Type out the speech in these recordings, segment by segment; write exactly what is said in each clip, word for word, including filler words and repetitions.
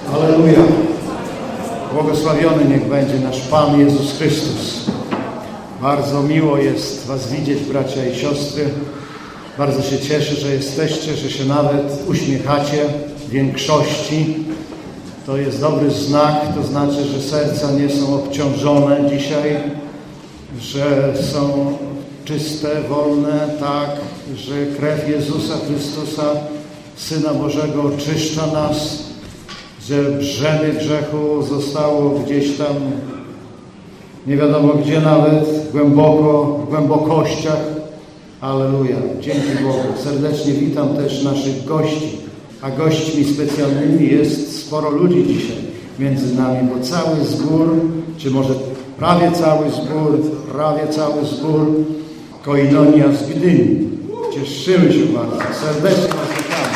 Alleluja. Błogosławiony niech będzie nasz Pan Jezus Chrystus. Bardzo miło jest Was widzieć, bracia i siostry. Bardzo się cieszę, że jesteście, że się nawet uśmiechacie w większości. To jest dobry znak, to znaczy, że serca nie są obciążone dzisiaj, że są czyste, wolne, tak, że krew Jezusa Chrystusa, Syna Bożego, oczyszcza nas, że brzemię grzechu zostało gdzieś tam, nie wiadomo gdzie nawet, głęboko, w głębokościach. Alleluja. Dzięki Bogu. Serdecznie witam też naszych gości. A gośćmi specjalnymi jest sporo ludzi dzisiaj między nami, bo cały zbór, czy może prawie cały zbór, prawie cały zbór Koinonia z Gdyni. Cieszymy się bardzo. Serdecznie Was witamy.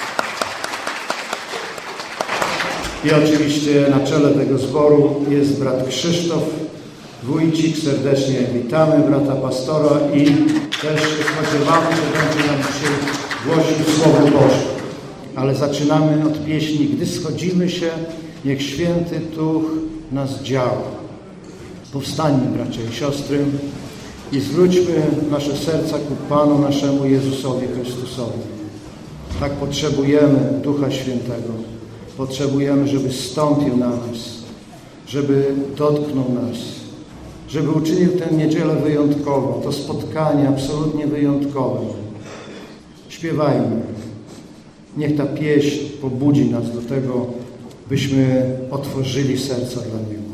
I oczywiście na czele tego zboru jest brat Krzysztof Wójcik. Serdecznie witamy brata pastora i też się spodziewamy, że będzie nam dzisiaj głosił Słowo Boże. Ale zaczynamy od pieśni Gdy schodzimy się, niech Święty Duch nas działa. Powstańmy, bracia i siostry, i zwróćmy nasze serca ku Panu naszemu Jezusowi Chrystusowi. Tak potrzebujemy Ducha Świętego. Potrzebujemy, żeby zstąpił na nas, żeby dotknął nas, żeby uczynił tę niedzielę wyjątkową, to spotkanie absolutnie wyjątkowe. Śpiewajmy. Niech ta pieśń pobudzi nas do tego, byśmy otworzyli serca dla Niego.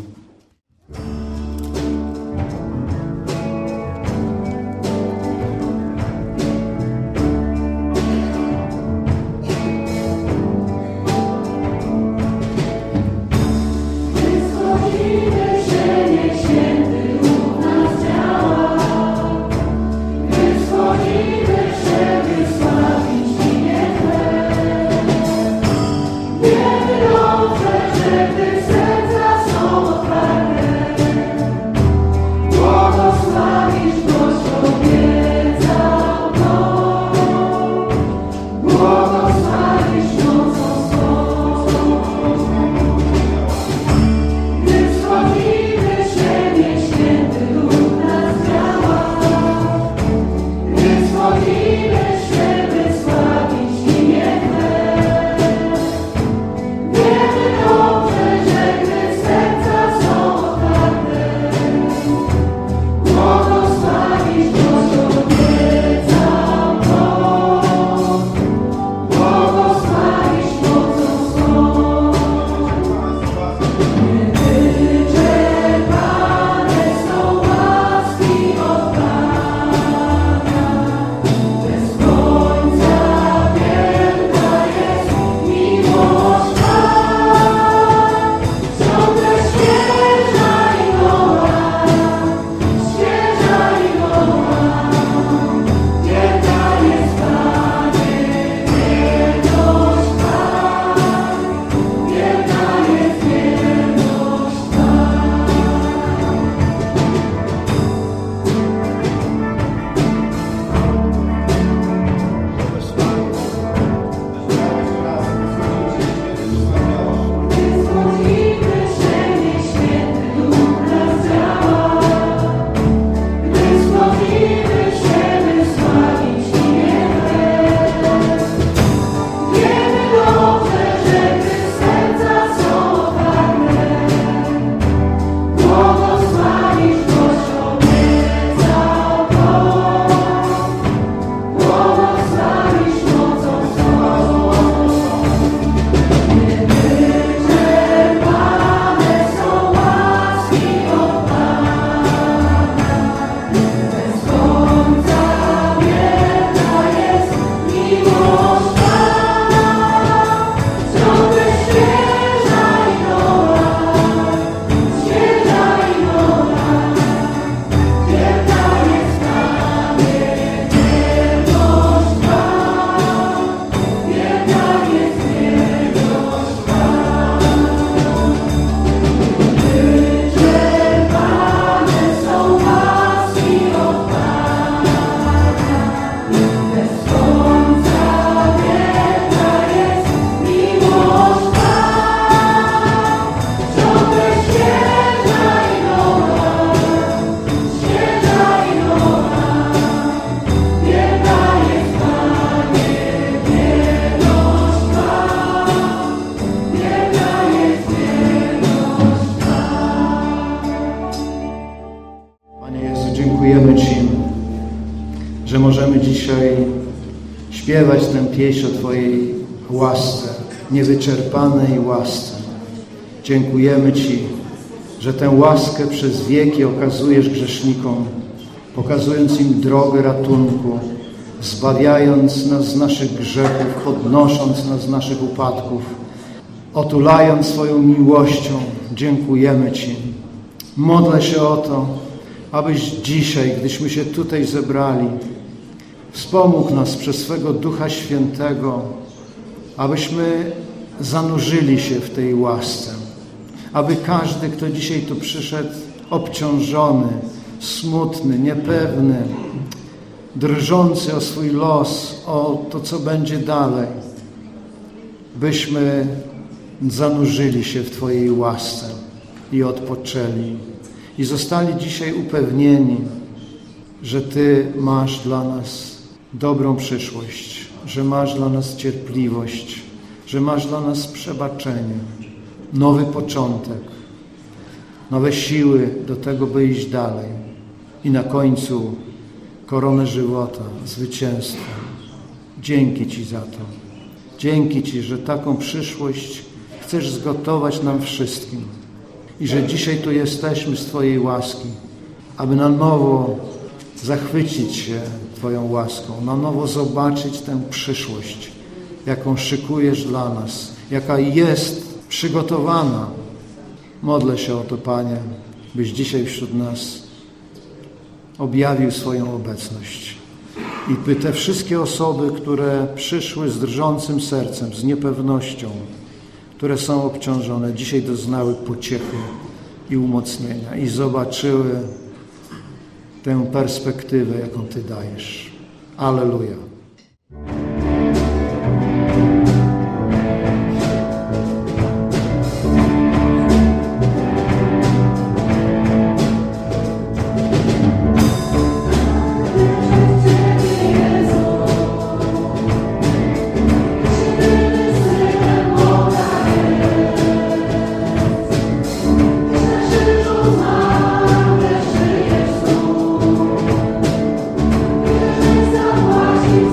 Serca są śpiewać tę pieśń o Twojej łasce, niewyczerpanej łasce. Dziękujemy Ci, że tę łaskę przez wieki okazujesz grzesznikom, pokazując im drogę ratunku, zbawiając nas z naszych grzechów, podnosząc nas z naszych upadków, otulając swoją miłością. Dziękujemy Ci. Modlę się o to, abyś dzisiaj, gdyśmy się tutaj zebrali, wspomógł nas przez swego Ducha Świętego, abyśmy zanurzyli się w tej łasce. Aby każdy, kto dzisiaj tu przyszedł, obciążony, smutny, niepewny, drżący o swój los, o to, co będzie dalej, byśmy zanurzyli się w Twojej łasce i odpoczęli. I zostali dzisiaj upewnieni, że Ty masz dla nas dobrą przyszłość, że masz dla nas cierpliwość, że masz dla nas przebaczenie, nowy początek, nowe siły do tego, by iść dalej. I na końcu koronę żywota, zwycięstwa. Dzięki Ci za to. Dzięki Ci, że taką przyszłość chcesz zgotować nam wszystkim. I że dzisiaj tu jesteśmy z Twojej łaski, aby na nowo zachwycić się Twoją łaską, na nowo zobaczyć tę przyszłość, jaką szykujesz dla nas, jaka jest przygotowana. Modlę się o to, Panie, byś dzisiaj wśród nas objawił swoją obecność. I by te wszystkie osoby, które przyszły z drżącym sercem, z niepewnością, które są obciążone, dzisiaj doznały pociechy i umocnienia i zobaczyły tę perspektywę, jaką Ty dajesz. Alleluja. Zapłacić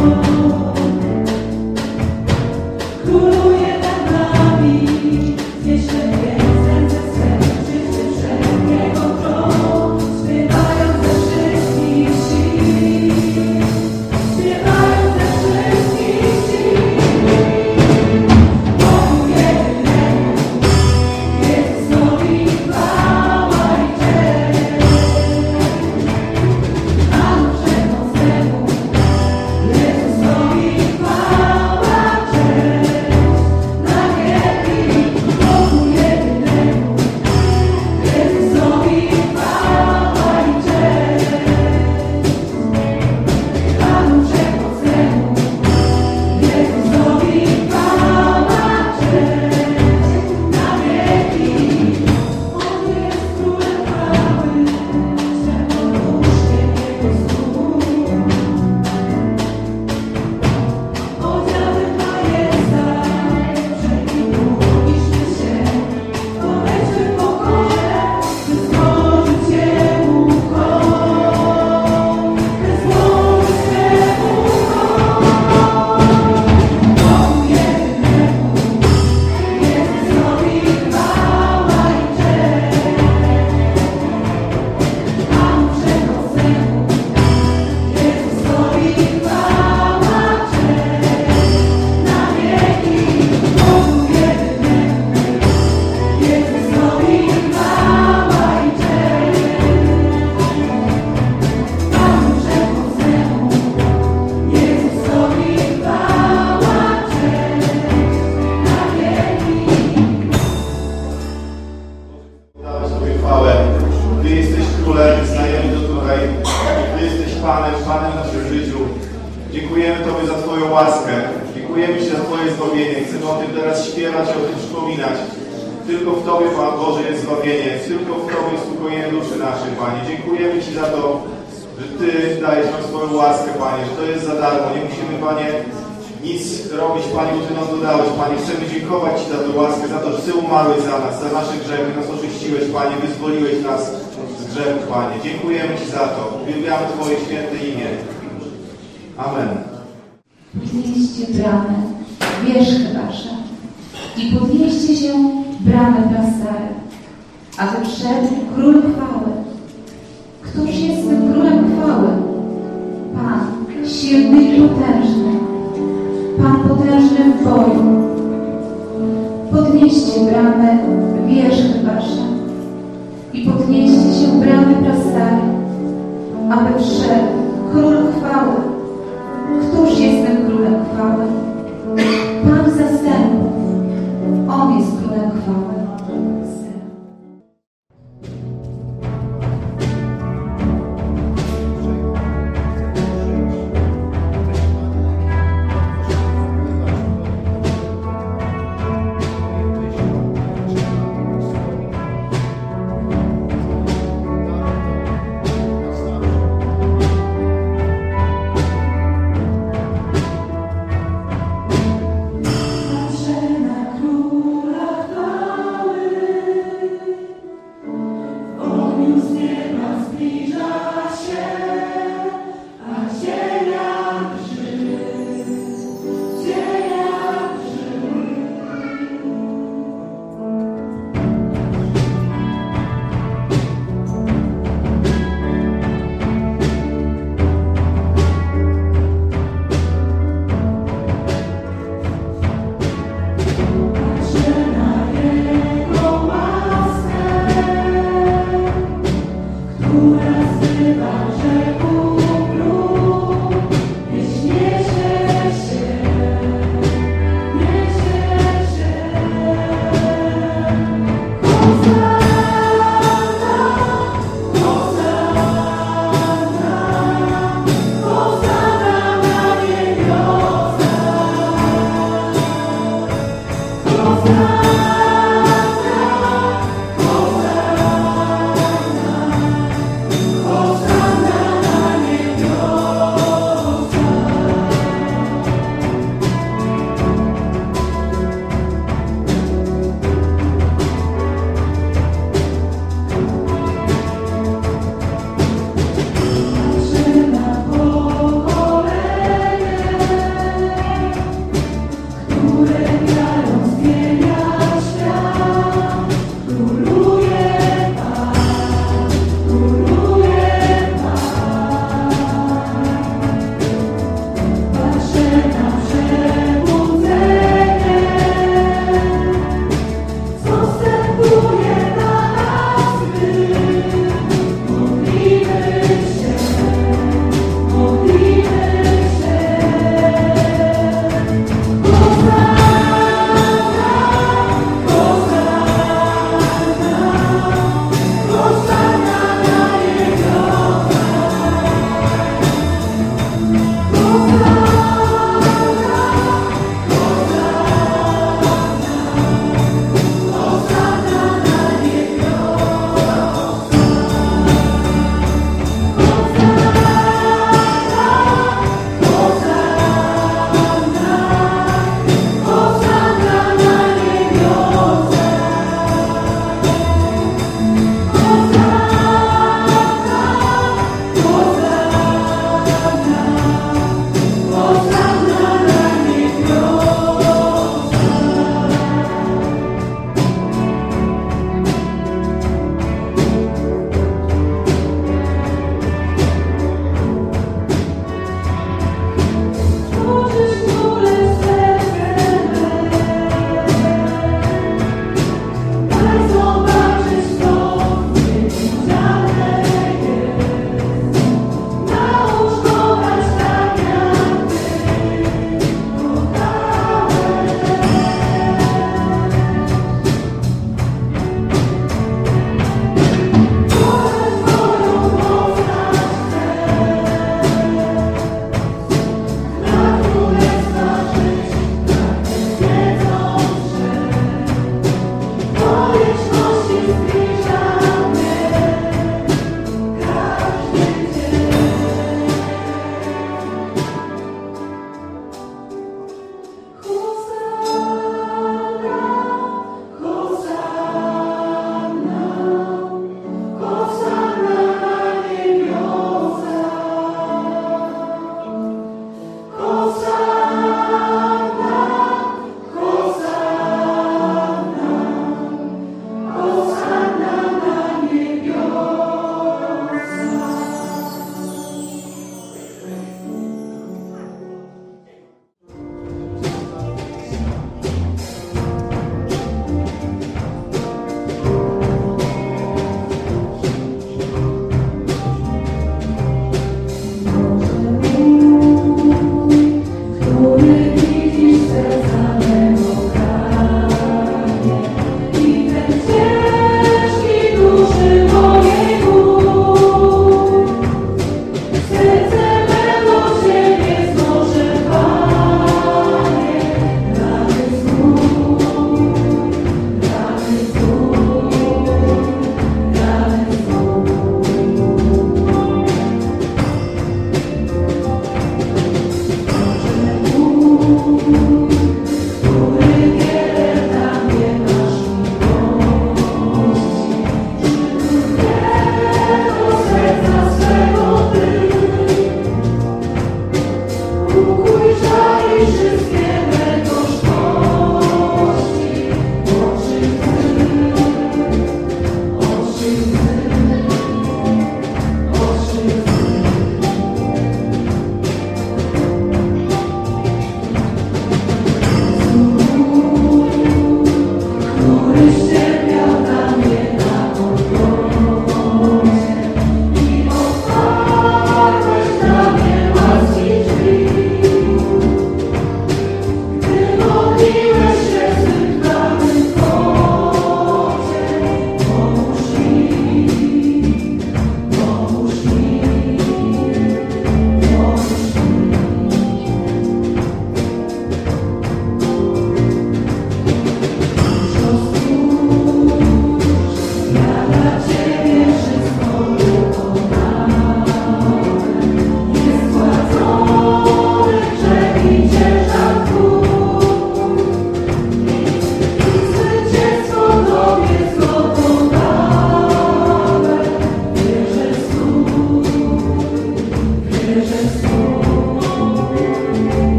Dziękujemy Tobie za Twoją łaskę. Dziękujemy Ci za Twoje zbawienie. Chcemy o tym teraz śpiewać, o tym przypominać. Tylko w Tobie, Pan Boże, jest zbawienie. Tylko w Tobie jest uspokojenie duszy naszej, Panie. Dziękujemy Ci za to, że Ty dajesz nam swoją łaskę, Panie, że to jest za darmo. Nie musimy, Panie, nic robić, Panie, bo Ty nam dodałeś, Panie. Chcemy dziękować Ci za tę łaskę, za to, że Ty umarłeś za nas, za nasze grzechy, nas oczyściłeś, Panie, wyzwoliłeś nas z grzechów, Panie. Dziękujemy Ci za to. Uwielbiamy Twoje święte imię. Amen. Podnieście bramę, wierzchy wasze i podnieście się bramę prastare, aby wszedł Król chwały. Któż jest tym Królem chwały? Pan, silny i potężny, Pan potężny w boju. Podnieście bramę, wierzchy wasze i podnieście się bramy prastare, aby wszedł Król chwały. Któż jest tym Królem chwały? Pan zastępów. On jest Królem chwały. Patrzę na Króla chwały.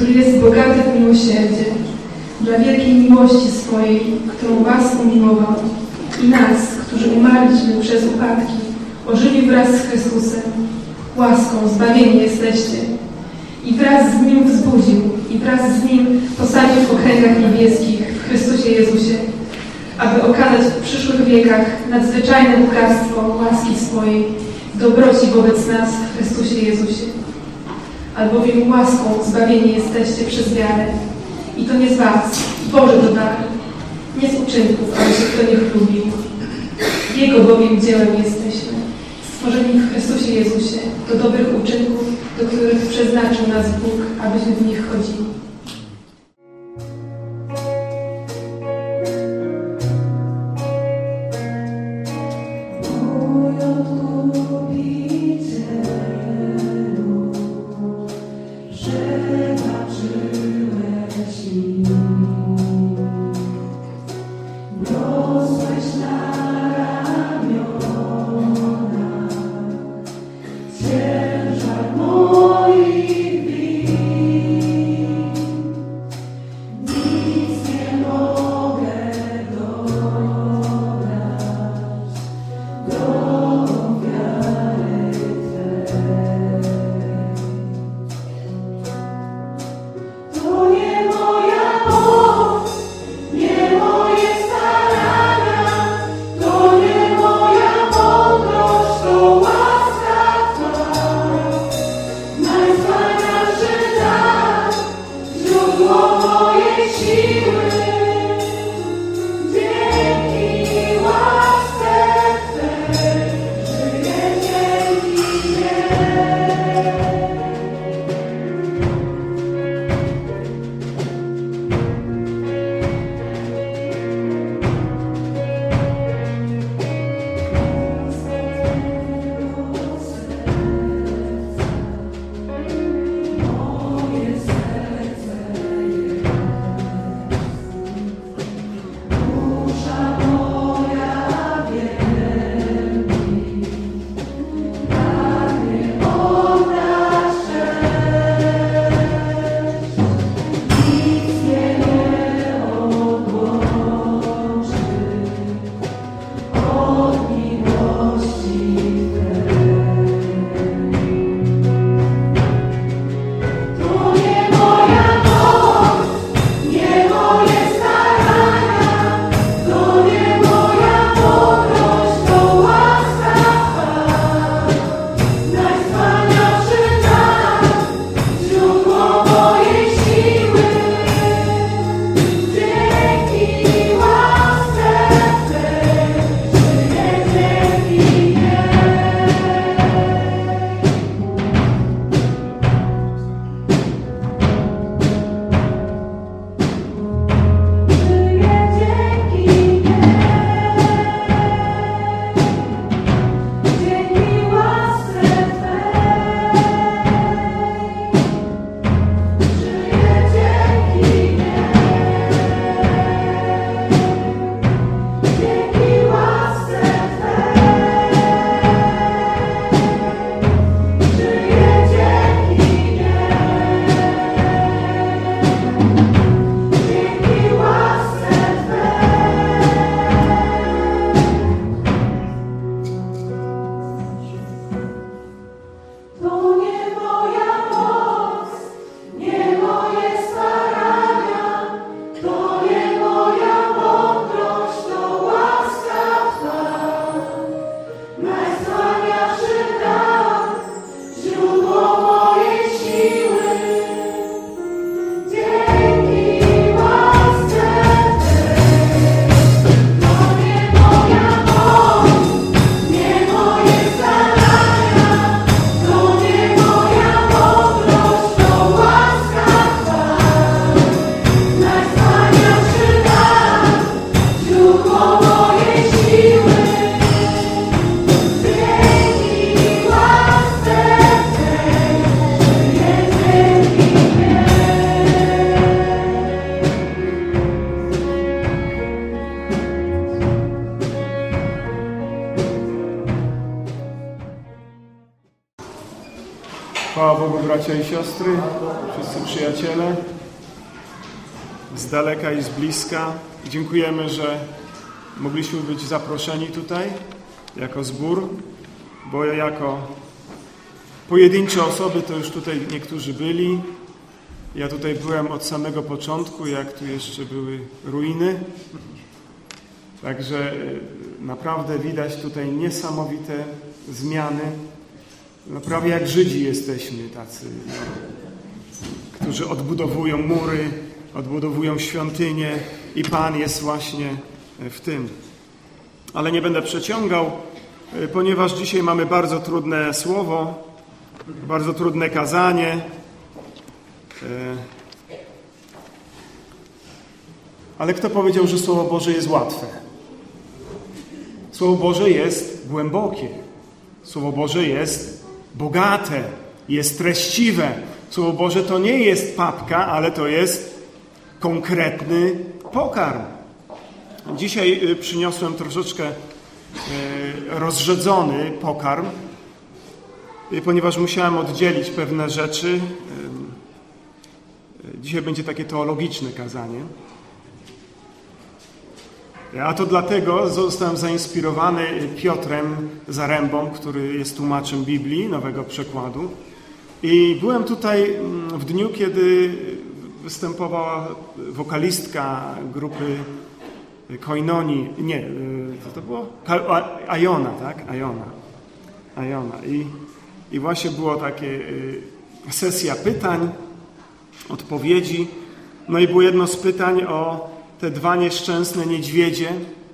który jest bogaty w miłosierdzie, dla wielkiej miłości swojej, którą was umiłował i nas, którzy umarliśmy przez upadki, ożywił wraz z Chrystusem. Łaską zbawieni jesteście. I wraz z Nim wzbudził, i wraz z Nim posadził w okręgach niebieskich w Chrystusie Jezusie, aby okazać w przyszłych wiekach nadzwyczajne bogactwo łaski swojej, dobroci wobec nas w Chrystusie Jezusie. Albowiem łaską zbawieni jesteście przez wiarę. I to nie z was, Boży to dar, nie z uczynków, aby się kto nie chlubił. Jego bowiem dziełem jesteśmy, stworzeni w Chrystusie Jezusie do dobrych uczynków, do których przeznaczył nas Bóg, abyśmy w nich chodzili. Ciężar moich win. bracia i siostry, wszyscy przyjaciele, z daleka i z bliska. Dziękujemy, że mogliśmy być zaproszeni tutaj jako zbór, bo jako pojedyncze osoby to już tutaj niektórzy byli. Ja tutaj byłem od samego początku, jak tu jeszcze były ruiny. Także naprawdę widać tutaj niesamowite zmiany. No, prawie jak Żydzi jesteśmy tacy, no, którzy odbudowują mury, odbudowują świątynię i Pan jest właśnie w tym. Ale nie będę przeciągał, ponieważ dzisiaj mamy bardzo trudne słowo, bardzo trudne kazanie. Ale kto powiedział, że Słowo Boże jest łatwe? Słowo Boże jest głębokie. Słowo Boże jest bogate, jest treściwe. Słowo Boże to nie jest papka, ale to jest konkretny pokarm. Dzisiaj przyniosłem troszeczkę rozrzedzony pokarm, ponieważ musiałem oddzielić pewne rzeczy. Dzisiaj będzie takie teologiczne kazanie. A to dlatego zostałem zainspirowany Piotrem Zarębą, który jest tłumaczem Biblii, nowego przekładu. I byłem tutaj w dniu, kiedy występowała wokalistka grupy Koinonii. Nie, co to było? Ajona, tak? Ajona. Ajona. I, i właśnie było takie sesja pytań, odpowiedzi. No i było jedno z pytań o te dwa nieszczęsne niedźwiedzie,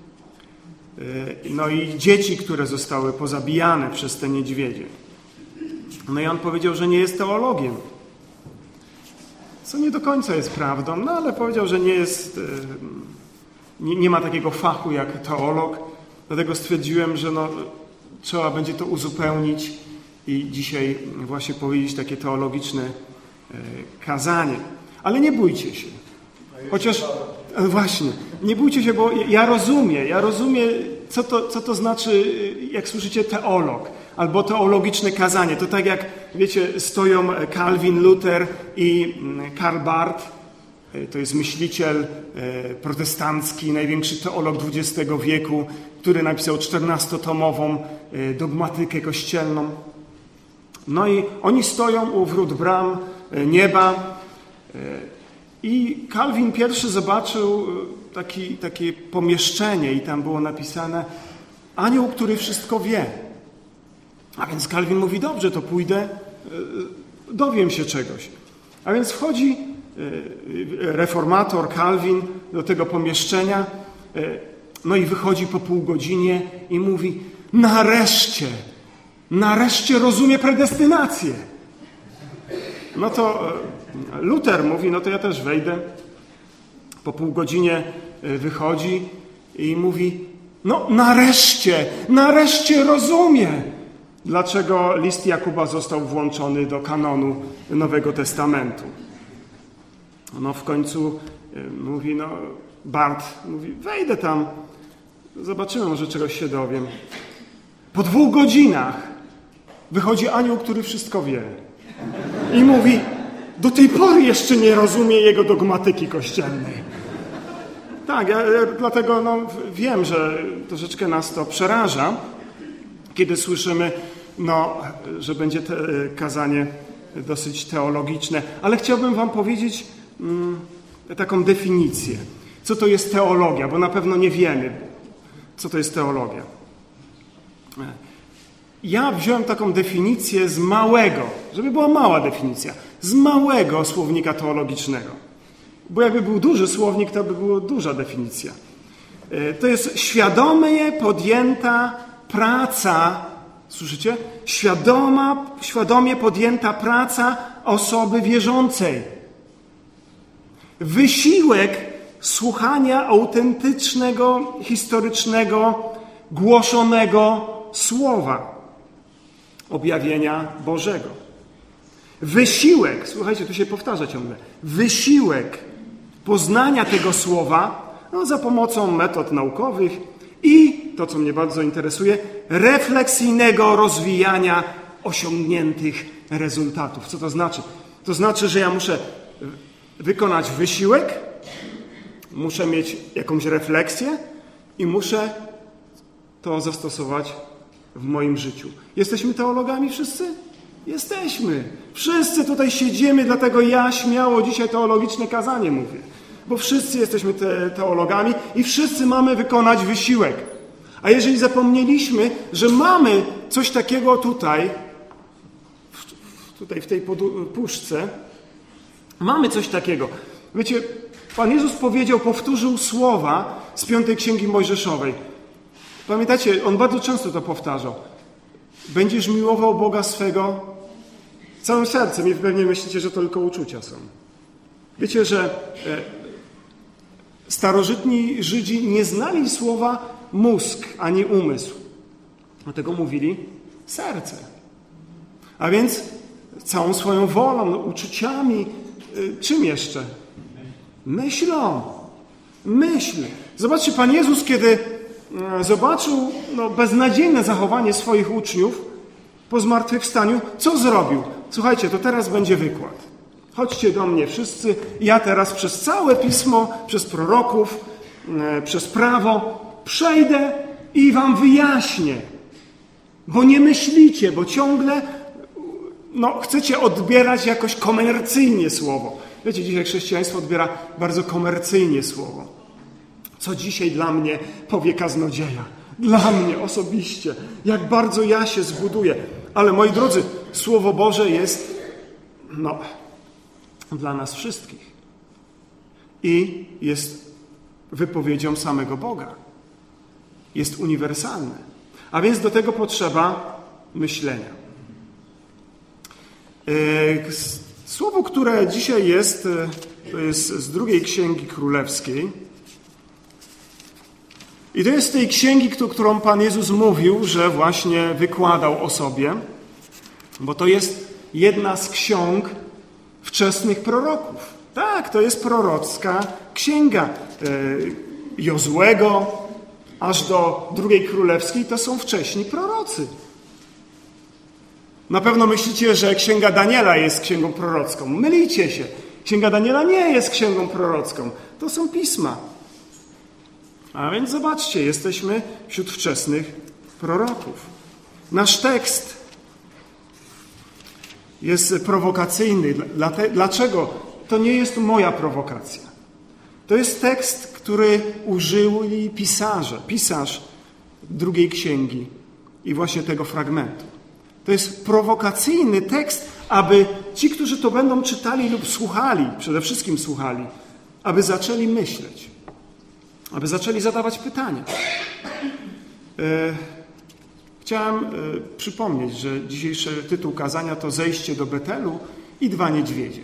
no i dzieci, które zostały pozabijane przez te niedźwiedzie. No i on powiedział, że nie jest teologiem. Co nie do końca jest prawdą, no ale powiedział, że nie jest, nie, nie ma takiego fachu jak teolog. Dlatego stwierdziłem, że no, trzeba będzie to uzupełnić i dzisiaj właśnie powiedzieć takie teologiczne kazanie. Ale nie bójcie się. Chociaż, właśnie, nie bójcie się, bo ja rozumiem, ja rozumiem, co to, co to znaczy, jak słyszycie teolog, albo teologiczne kazanie. To tak jak, wiecie, stoją Calvin, Luther i Karl Barth, to jest myśliciel protestancki, największy teolog dwudziestego wieku, który napisał czternastotomową dogmatykę kościelną. No i oni stoją u wrót bram nieba. I Calvin pierwszy zobaczył taki, takie pomieszczenie i tam było napisane anioł, który wszystko wie. A więc Calvin mówi, dobrze, to pójdę, dowiem się czegoś. A więc wchodzi reformator Calvin do tego pomieszczenia, no i wychodzi po pół godzinie i mówi, nareszcie, nareszcie rozumie predestynację. No to Luther mówi, no to ja też wejdę. Po pół godzinie wychodzi i mówi, no nareszcie, nareszcie rozumie, dlaczego list Jakuba został włączony do kanonu Nowego Testamentu. No w końcu mówi, no Barth mówi, wejdę tam, zobaczymy, może czegoś się dowiem. Po dwóch godzinach wychodzi anioł, który wszystko wie i mówi, do tej pory jeszcze nie rozumie jego dogmatyki kościelnej. Tak, ja, ja dlatego no, wiem, że troszeczkę nas to przeraża, kiedy słyszymy, no, że będzie te, kazanie dosyć teologiczne. Ale chciałbym wam powiedzieć mm, taką definicję. Co to jest teologia? Bo na pewno nie wiemy, co to jest teologia. Ja wziąłem taką definicję z małego, żeby była mała definicja, z małego słownika teologicznego. Bo jakby był duży słownik, to by była duża definicja. To jest świadomie podjęta praca, słyszycie? Świadoma, świadomie podjęta praca osoby wierzącej. Wysiłek słuchania autentycznego, historycznego, głoszonego słowa objawienia Bożego. Wysiłek, słuchajcie, tu się powtarza ciągle, wysiłek poznania tego słowa no, za pomocą metod naukowych i, to co mnie bardzo interesuje, refleksyjnego rozwijania osiągniętych rezultatów. Co to znaczy? To znaczy, że ja muszę wykonać wysiłek, muszę mieć jakąś refleksję i muszę to zastosować w moim życiu. Jesteśmy teologami wszyscy? Jesteśmy. Wszyscy tutaj siedzimy, dlatego ja śmiało dzisiaj teologiczne kazanie mówię. Bo wszyscy jesteśmy te, teologami i wszyscy mamy wykonać wysiłek. A jeżeli zapomnieliśmy, że mamy coś takiego tutaj, w, tutaj w tej puszce, mamy coś takiego. Wiecie, Pan Jezus powiedział, powtórzył słowa z piątej Księgi Mojżeszowej. Pamiętacie, On bardzo często to powtarzał. Będziesz miłował Boga swego całym sercem i pewnie myślicie, że to tylko uczucia są. Wiecie, że starożytni Żydzi nie znali słowa mózg ani umysł. Dlatego mówili serce. A więc całą swoją wolą, uczuciami, czym jeszcze? Myślą. Myśl. Zobaczcie, Pan Jezus, kiedy zobaczył no, beznadziejne zachowanie swoich uczniów po zmartwychwstaniu, co zrobił? Słuchajcie, to teraz będzie wykład. Chodźcie do mnie wszyscy. Ja teraz przez całe Pismo, przez proroków, przez prawo przejdę i wam wyjaśnię. Bo nie myślicie, bo ciągle no, chcecie odbierać jakoś komercyjnie słowo. Wiecie, dzisiaj chrześcijaństwo odbiera bardzo komercyjnie słowo. Co dzisiaj dla mnie powie kaznodzieja? Dla mnie osobiście. Jak bardzo ja się zbuduję. Ale moi drodzy, Słowo Boże jest no, dla nas wszystkich. I jest wypowiedzią samego Boga. Jest uniwersalne. A więc do tego potrzeba myślenia. Słowo, które dzisiaj jest, to jest z drugiej Księgi Królewskiej. I to jest z tej księgi, którą Pan Jezus mówił, że właśnie wykładał o sobie, bo to jest jedna z ksiąg wczesnych proroków. Tak, to jest prorocka księga Jozłego, aż do drugiej Królewskiej, to są wcześni prorocy. Na pewno myślicie, że księga Daniela jest księgą prorocką. Mylicie się. Księga Daniela nie jest księgą prorocką. To są pisma. A więc zobaczcie, jesteśmy wśród wczesnych proroków. Nasz tekst jest prowokacyjny. Dlaczego? To nie jest moja prowokacja. To jest tekst, który użyli pisarze, pisarz drugiej księgi i właśnie tego fragmentu. To jest prowokacyjny tekst, aby ci, którzy to będą czytali lub słuchali, przede wszystkim słuchali, aby zaczęli myśleć. Aby zaczęli zadawać pytania. E, chciałem e, przypomnieć, że dzisiejszy tytuł kazania to Zejście do Betelu i dwa niedźwiedzie.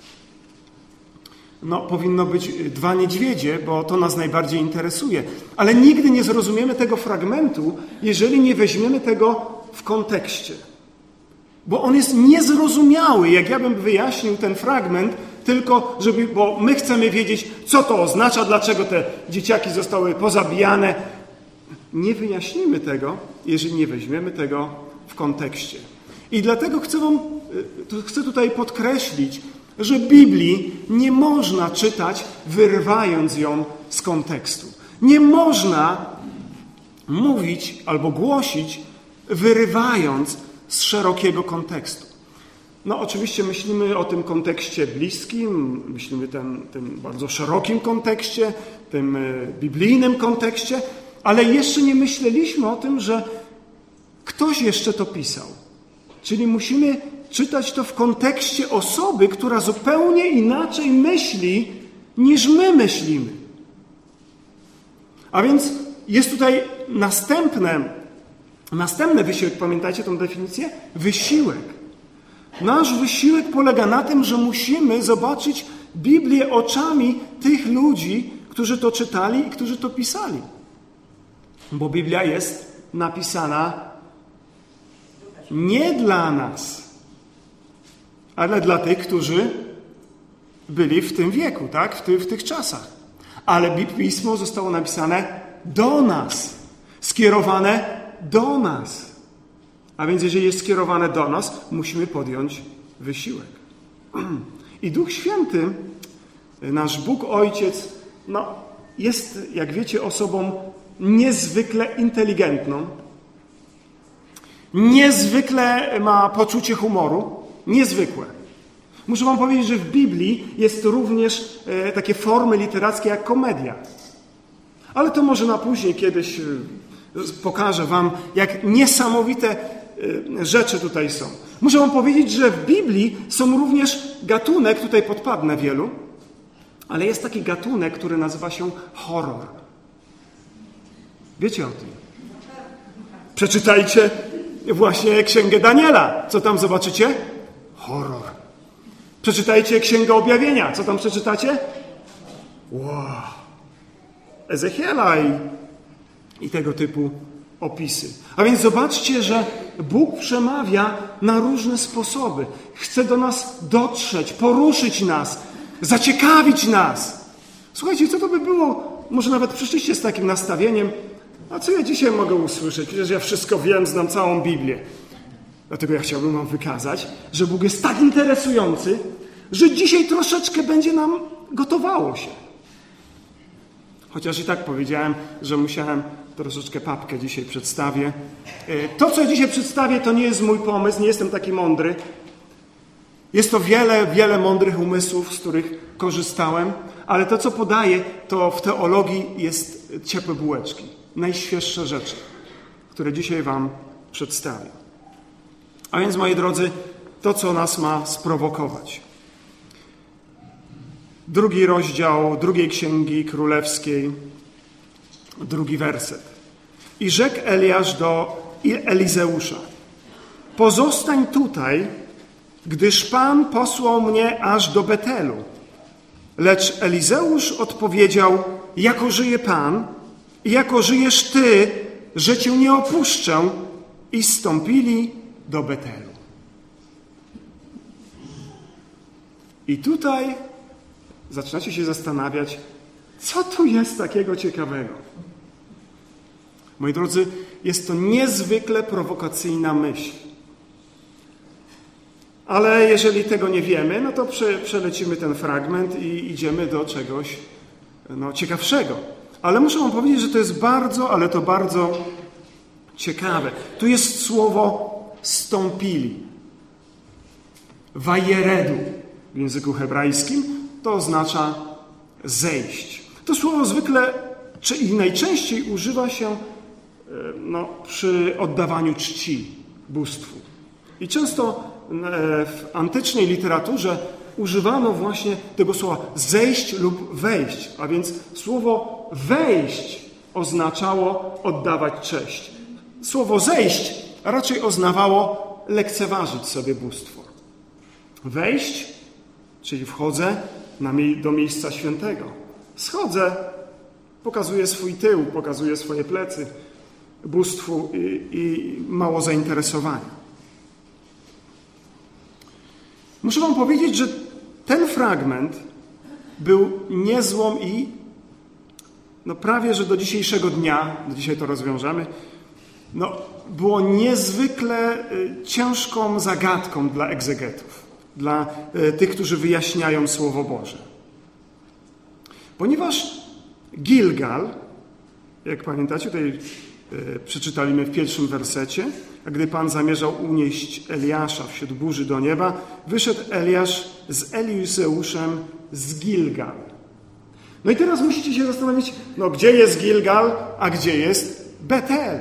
No, powinno być dwa niedźwiedzie, bo to nas najbardziej interesuje. Ale nigdy nie zrozumiemy tego fragmentu, jeżeli nie weźmiemy tego w kontekście. Bo on jest niezrozumiały, jak ja bym wyjaśnił ten fragment, tylko żeby, bo my chcemy wiedzieć, co to oznacza, dlaczego te dzieciaki zostały pozabijane. Nie wyjaśnimy tego, jeżeli nie weźmiemy tego w kontekście. I dlatego chcę wam, chcę tutaj podkreślić, że Biblii nie można czytać, wyrywając ją z kontekstu. Nie można mówić albo głosić, wyrywając z szerokiego kontekstu. No oczywiście myślimy o tym kontekście bliskim, myślimy o tym, tym bardzo szerokim kontekście, tym biblijnym kontekście, ale jeszcze nie myśleliśmy o tym, że ktoś jeszcze to pisał. Czyli musimy czytać to w kontekście osoby, która zupełnie inaczej myśli, niż my myślimy. A więc jest tutaj następne, następny wysiłek, pamiętajcie tą definicję? Wysiłek. Nasz wysiłek polega na tym, że musimy zobaczyć Biblię oczami tych ludzi, którzy to czytali i którzy to pisali. Bo Biblia jest napisana nie dla nas, ale dla tych, którzy byli w tym wieku, tak? w, ty, w tych czasach. Ale Pismo zostało napisane do nas, skierowane do nas. A więc jeżeli jest skierowane do nas, musimy podjąć wysiłek. I Duch Święty, nasz Bóg Ojciec, no, jest, jak wiecie, osobą niezwykle inteligentną. Niezwykle ma poczucie humoru. Niezwykłe. Muszę wam powiedzieć, że w Biblii jest również e, takie formy literackie jak komedia. Ale to może na później kiedyś e, pokażę wam, jak niesamowite e, rzeczy tutaj są. Muszę wam powiedzieć, że w Biblii są również gatunek, tutaj podpadnę wielu, ale jest taki gatunek, który nazywa się horror. Wiecie o tym? Przeczytajcie właśnie Księgę Daniela. Co tam zobaczycie? Horror. Przeczytajcie Księgę Objawienia. Co tam przeczytacie? Wow. Ezechiela i, i tego typu opisy. A więc zobaczcie, że Bóg przemawia na różne sposoby. Chce do nas dotrzeć, poruszyć nas, zaciekawić nas. Słuchajcie, co to by było? Może nawet przyszliście z takim nastawieniem, a co ja dzisiaj mogę usłyszeć? Przecież ja wszystko wiem, znam całą Biblię. Dlatego ja chciałbym wam wykazać, że Bóg jest tak interesujący, że dzisiaj troszeczkę będzie nam gotowało się. Chociaż i tak powiedziałem, że musiałem troszeczkę papkę dzisiaj przedstawię. To, co ja dzisiaj przedstawię, to nie jest mój pomysł, nie jestem taki mądry. Jest to wiele, wiele mądrych umysłów, z których korzystałem, ale to, co podaję, to w teologii jest ciepłe bułeczki. Najświeższe rzeczy, które dzisiaj wam przedstawię. A więc, moi drodzy, to, co nas ma sprowokować. Drugi rozdział drugiej Księgi Królewskiej, drugi werset. I rzekł Eliasz do Elizeusza: pozostań tutaj, gdyż Pan posłał mnie aż do Betelu. Lecz Elizeusz odpowiedział: jako żyje Pan i jako żyjesz Ty, że Cię nie opuszczę. I zstąpili do Betelu. I tutaj zaczynacie się zastanawiać, co tu jest takiego ciekawego. Moi drodzy, jest to niezwykle prowokacyjna myśl. Ale jeżeli tego nie wiemy, no to prze, przelecimy ten fragment i idziemy do czegoś no, ciekawszego. Ale muszę wam powiedzieć, że to jest bardzo, ale to bardzo ciekawe. Tu jest słowo stąpili. Wajeredu w języku hebrajskim to oznacza zejść. To słowo zwykle, czy i najczęściej używa się no, przy oddawaniu czci bóstwu. I często w antycznej literaturze używano właśnie tego słowa zejść lub wejść. A więc słowo wejść oznaczało oddawać cześć. Słowo zejść raczej oznaczało lekceważyć sobie bóstwo. Wejść, czyli wchodzę na mie- do miejsca świętego. Schodzę, pokazuję swój tył, pokazuję swoje plecy bóstwu i, i mało zainteresowania. Muszę wam powiedzieć, że ten fragment był niezłą i no prawie, że do dzisiejszego dnia, do dzisiaj to rozwiążemy, no było niezwykle ciężką zagadką dla egzegetów, dla tych, którzy wyjaśniają Słowo Boże. Ponieważ Gilgal, jak pamiętacie, tutaj przeczytaliśmy w pierwszym wersecie, a gdy Pan zamierzał unieść Eliasza wśród burzy do nieba, wyszedł Eliasz z Elizeuszem z Gilgal. No i teraz musicie się zastanowić, no gdzie jest Gilgal, a gdzie jest Betel?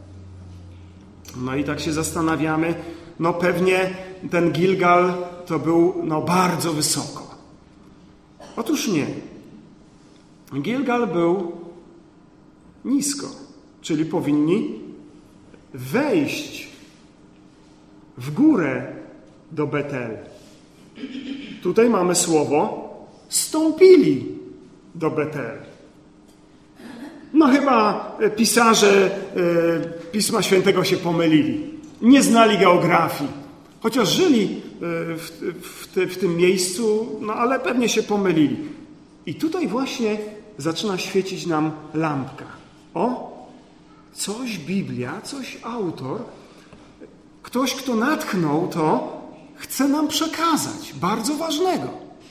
No i tak się zastanawiamy, no pewnie ten Gilgal to był no bardzo wysoko. Otóż nie. Gilgal był nisko, czyli powinni wejść w górę do Betel. Tutaj mamy słowo stąpili do Betel. No chyba pisarze Pisma Świętego się pomylili. Nie znali geografii. Chociaż żyli w, w, w tym miejscu, no ale pewnie się pomylili. I tutaj właśnie zaczyna świecić nam lampka. O, coś Biblia, coś autor Ktoś, kto natchnął to, chce nam przekazać bardzo ważnego.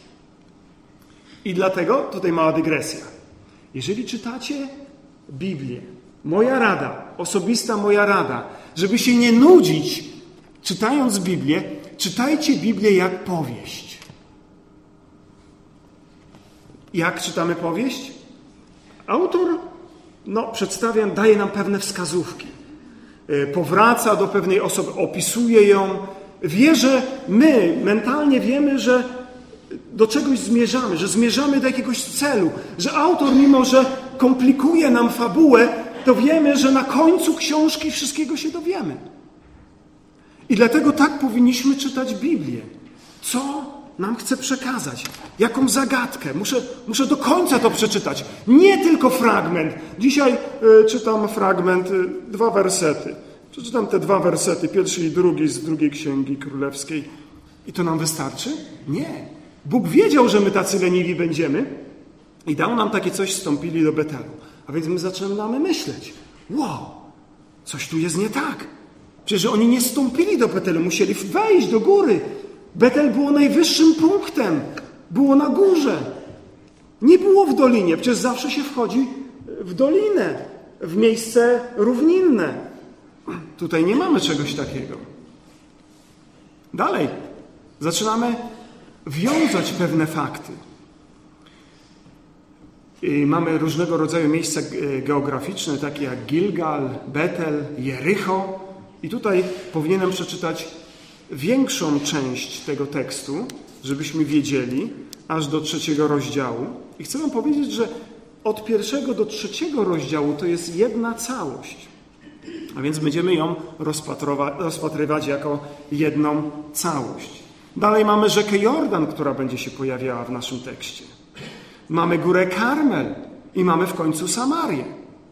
I dlatego, tutaj mała dygresja. Jeżeli czytacie Biblię, moja rada, osobista moja rada, żeby się nie nudzić czytając Biblię, czytajcie Biblię jak powieść. Jak czytamy powieść? Autor no, przedstawia, daje nam pewne wskazówki. Powraca do pewnej osoby, opisuje ją. Wie, że my mentalnie wiemy, że do czegoś zmierzamy, że zmierzamy do jakiegoś celu, że autor, mimo że komplikuje nam fabułę, to wiemy, że na końcu książki wszystkiego się dowiemy. I dlatego tak powinniśmy czytać Biblię. Co nam chce przekazać? Jaką zagadkę? Muszę, muszę do końca to przeczytać. Nie tylko fragment. Dzisiaj y, czytam fragment, y, dwa wersety. Przeczytam te dwa wersety, pierwszy i drugi z drugiej Księgi Królewskiej. I to nam wystarczy? Nie. Bóg wiedział, że my tacy leniwi będziemy i dał nam takie coś, wstąpili do Betelu. A więc my zaczynamy myśleć. Wow, coś tu jest nie tak. Przecież oni nie wstąpili do Betelu, musieli wejść do góry. Betel było najwyższym punktem. Było na górze. Nie było w dolinie. Przecież zawsze się wchodzi w dolinę, w miejsce równinne. Tutaj nie mamy czegoś takiego. Dalej. Zaczynamy wiązać pewne fakty. I mamy różnego rodzaju miejsca geograficzne, takie jak Gilgal, Betel, Jericho. I tutaj powinienem przeczytać większą część tego tekstu, żebyśmy wiedzieli, aż do trzeciego rozdziału. I chcę wam powiedzieć, że od pierwszego do trzeciego rozdziału to jest jedna całość. A więc będziemy ją rozpatrywać jako jedną całość. Dalej mamy rzekę Jordan, która będzie się pojawiała w naszym tekście. Mamy górę Karmel i mamy w końcu Samarię.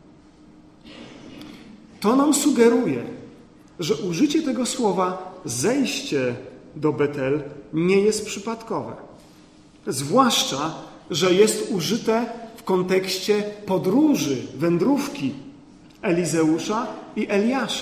To nam sugeruje, że użycie tego słowa zejście do Betel nie jest przypadkowe. Zwłaszcza, że jest użyte w kontekście podróży, wędrówki Elizeusza i Eliasza.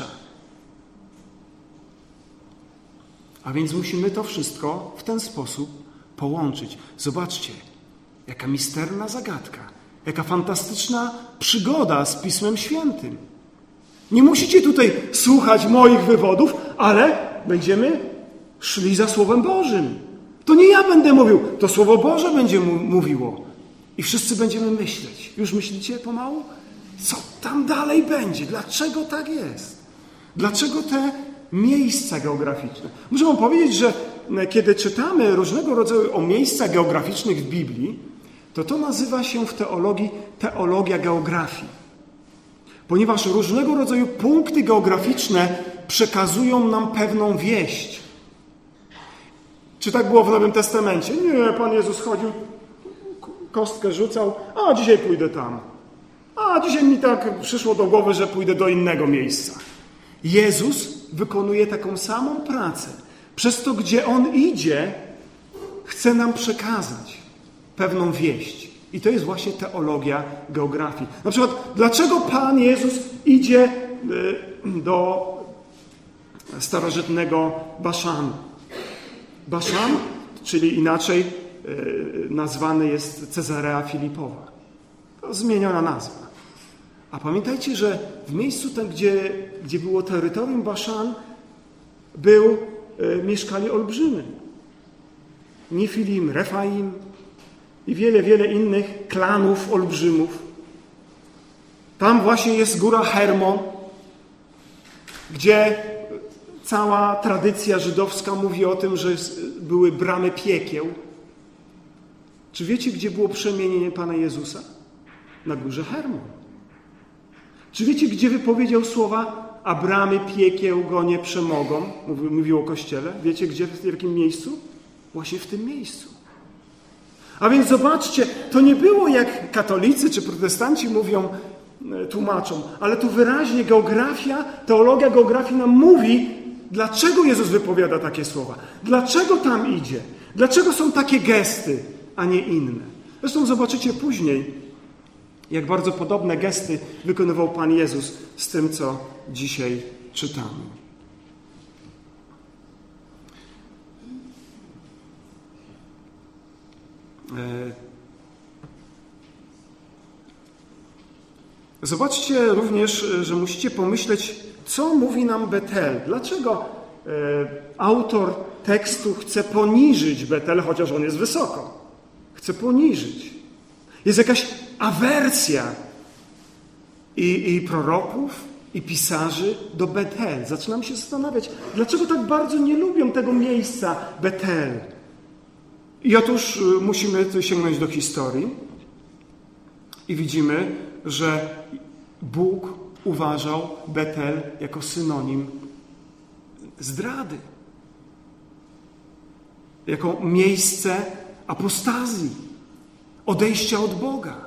A więc musimy to wszystko w ten sposób połączyć. Zobaczcie, jaka misterna zagadka, jaka fantastyczna przygoda z Pismem Świętym. Nie musicie tutaj słuchać moich wywodów, ale będziemy szli za Słowem Bożym. To nie ja będę mówił, to Słowo Boże będzie mówiło. I wszyscy będziemy myśleć. Już myślicie pomału? Co tam dalej będzie? Dlaczego tak jest? Dlaczego te miejsca geograficzne? Muszę wam powiedzieć, że kiedy czytamy różnego rodzaju o miejscach geograficznych w Biblii, to to nazywa się w teologii teologia geografii. Ponieważ różnego rodzaju punkty geograficzne przekazują nam pewną wieść. Czy tak było w Nowym Testamencie? Nie, Pan Jezus chodził, kostkę rzucał, a dzisiaj pójdę tam. A dzisiaj mi tak przyszło do głowy, że pójdę do innego miejsca. Jezus wykonuje taką samą pracę. Przez to, gdzie On idzie, chce nam przekazać pewną wieść. I to jest właśnie teologia geografii. Na przykład, dlaczego Pan Jezus idzie do starożytnego Baszanu? Baszan, czyli inaczej nazwany jest Cezarea Filipowa. To zmieniona nazwa. A pamiętajcie, że w miejscu tam, gdzie, gdzie było terytorium Baszan, był, mieszkali olbrzymy. Nefilim, Refaim i wiele, wiele innych klanów olbrzymów. Tam właśnie jest góra Hermon, gdzie cała tradycja żydowska mówi o tym, że były bramy piekieł. Czy wiecie, gdzie było przemienienie Pana Jezusa? Na górze Hermon. Czy wiecie, gdzie wypowiedział słowa, a bramy piekieł go nie przemogą? Mówił o Kościele. Wiecie, gdzie, w jakim miejscu? Właśnie w tym miejscu. A więc zobaczcie, to nie było jak katolicy czy protestanci mówią, tłumaczą, ale tu wyraźnie geografia, teologia geografii nam mówi, dlaczego Jezus wypowiada takie słowa. Dlaczego tam idzie? Dlaczego są takie gesty, a nie inne? Zresztą zobaczycie później, jak bardzo podobne gesty wykonywał Pan Jezus z tym, co dzisiaj czytamy. Zobaczcie również, że musicie pomyśleć, co mówi nam Betel. Dlaczego autor tekstu chce poniżyć Betel, chociaż on jest wysoko? Chce poniżyć. Jest jakaś awersja i, i proroków, i pisarzy do Betel. Zaczynam się zastanawiać, dlaczego tak bardzo nie lubią tego miejsca Betel. I otóż musimy tu sięgnąć do historii i widzimy, że Bóg uważał Betel jako synonim zdrady. Jako miejsce apostazji, odejścia od Boga.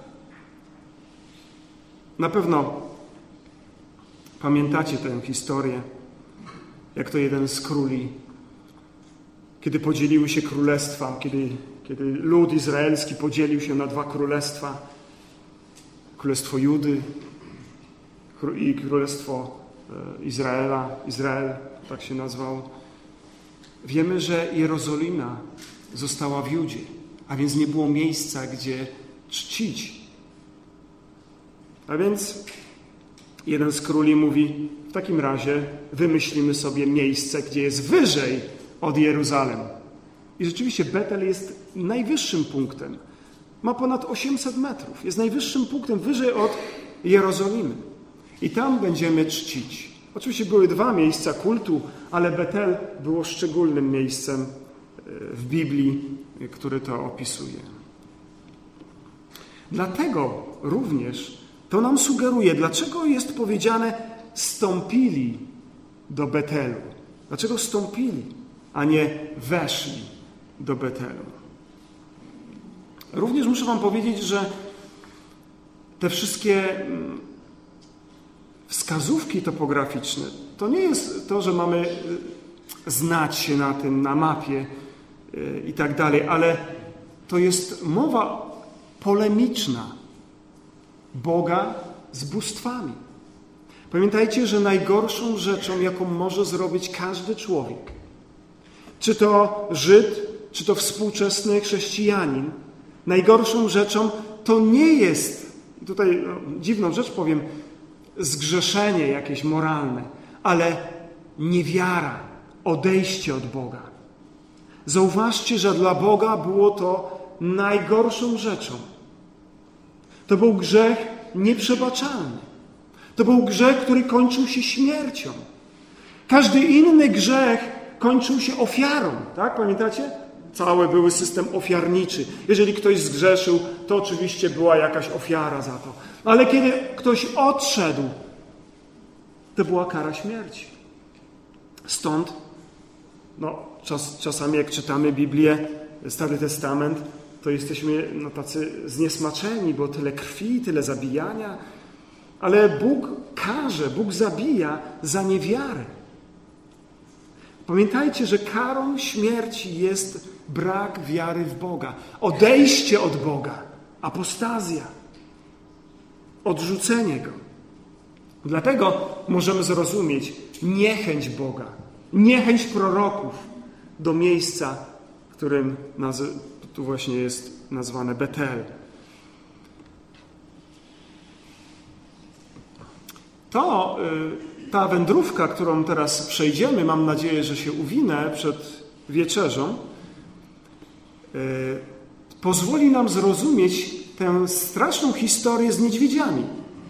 Na pewno pamiętacie tę historię, jak to jeden z króli, kiedy podzieliły się królestwa, kiedy, kiedy lud izraelski podzielił się na dwa królestwa, królestwo Judy i królestwo Izraela, Izrael tak się nazwał. Wiemy, że Jerozolima została w Judzie, a więc nie było miejsca, gdzie czcić. A więc jeden z króli mówi, w takim razie wymyślimy sobie miejsce, gdzie jest wyżej od Jeruzalem. I rzeczywiście Betel jest najwyższym punktem. Ma ponad osiemset metrów. Jest najwyższym punktem wyżej od Jerozolimy. I tam będziemy czcić. Oczywiście były dwa miejsca kultu, ale Betel było szczególnym miejscem w Biblii, który to opisuje. Dlatego również to nam sugeruje, dlaczego jest powiedziane stąpili do Betelu. Dlaczego stąpili, a nie weszli do Betelu. Również muszę wam powiedzieć, że te wszystkie wskazówki topograficzne, to nie jest to, że mamy znać się na tym, na mapie i tak dalej, ale to jest mowa polemiczna Boga z bóstwami. Pamiętajcie, że najgorszą rzeczą, jaką może zrobić każdy człowiek, czy to Żyd, czy to współczesny chrześcijanin, najgorszą rzeczą to nie jest, tutaj no, dziwną rzecz powiem, zgrzeszenie jakieś moralne, ale niewiara, odejście od Boga. Zauważcie, że dla Boga było to najgorszą rzeczą. To był grzech nieprzebaczalny. To był grzech, który kończył się śmiercią. Każdy inny grzech kończył się ofiarą. Tak? Pamiętacie? Cały był system ofiarniczy. Jeżeli ktoś zgrzeszył, to oczywiście była jakaś ofiara za to. Ale kiedy ktoś odszedł, to była kara śmierci. Stąd, no, czas, czasami jak czytamy Biblię, Stary Testament, to jesteśmy no, tacy zniesmaczeni, bo tyle krwi, tyle zabijania. Ale Bóg karze, Bóg zabija za niewiarę. Pamiętajcie, że karą śmierci jest brak wiary w Boga. Odejście od Boga. Apostazja. Odrzucenie Go. Dlatego możemy zrozumieć niechęć Boga, niechęć proroków do miejsca, którym nazy- tu właśnie jest nazwane Betel. To, ta wędrówka, którą teraz przejdziemy, mam nadzieję, że się uwinę przed wieczerzą, pozwoli nam zrozumieć tę straszną historię z niedźwiedziami.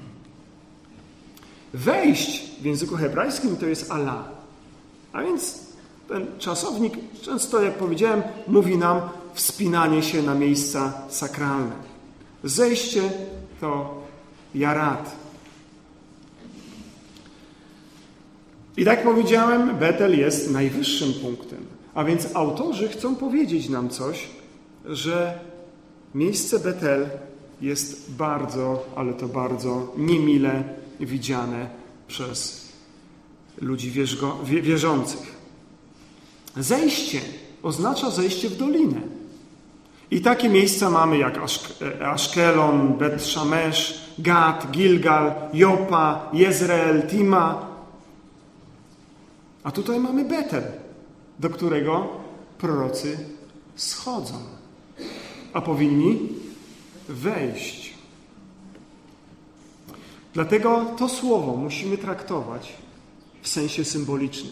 Wejść w języku hebrajskim to jest ala. A więc ten czasownik często, jak powiedziałem, mówi nam wspinanie się na miejsca sakralne. Zejście to jarat. I tak powiedziałem, Betel jest najwyższym punktem. A więc autorzy chcą powiedzieć nam coś, że miejsce Betel jest bardzo, ale to bardzo niemile widziane przez ludzi wierzących. Zejście oznacza zejście w dolinę. I takie miejsca mamy jak Aszkelon, Bet-Szamesz, Gad, Gilgal, Jopa, Jezreel, Tima. A tutaj mamy Betel, do którego prorocy schodzą. a powinni wejść. Dlatego to słowo musimy traktować w sensie symbolicznym.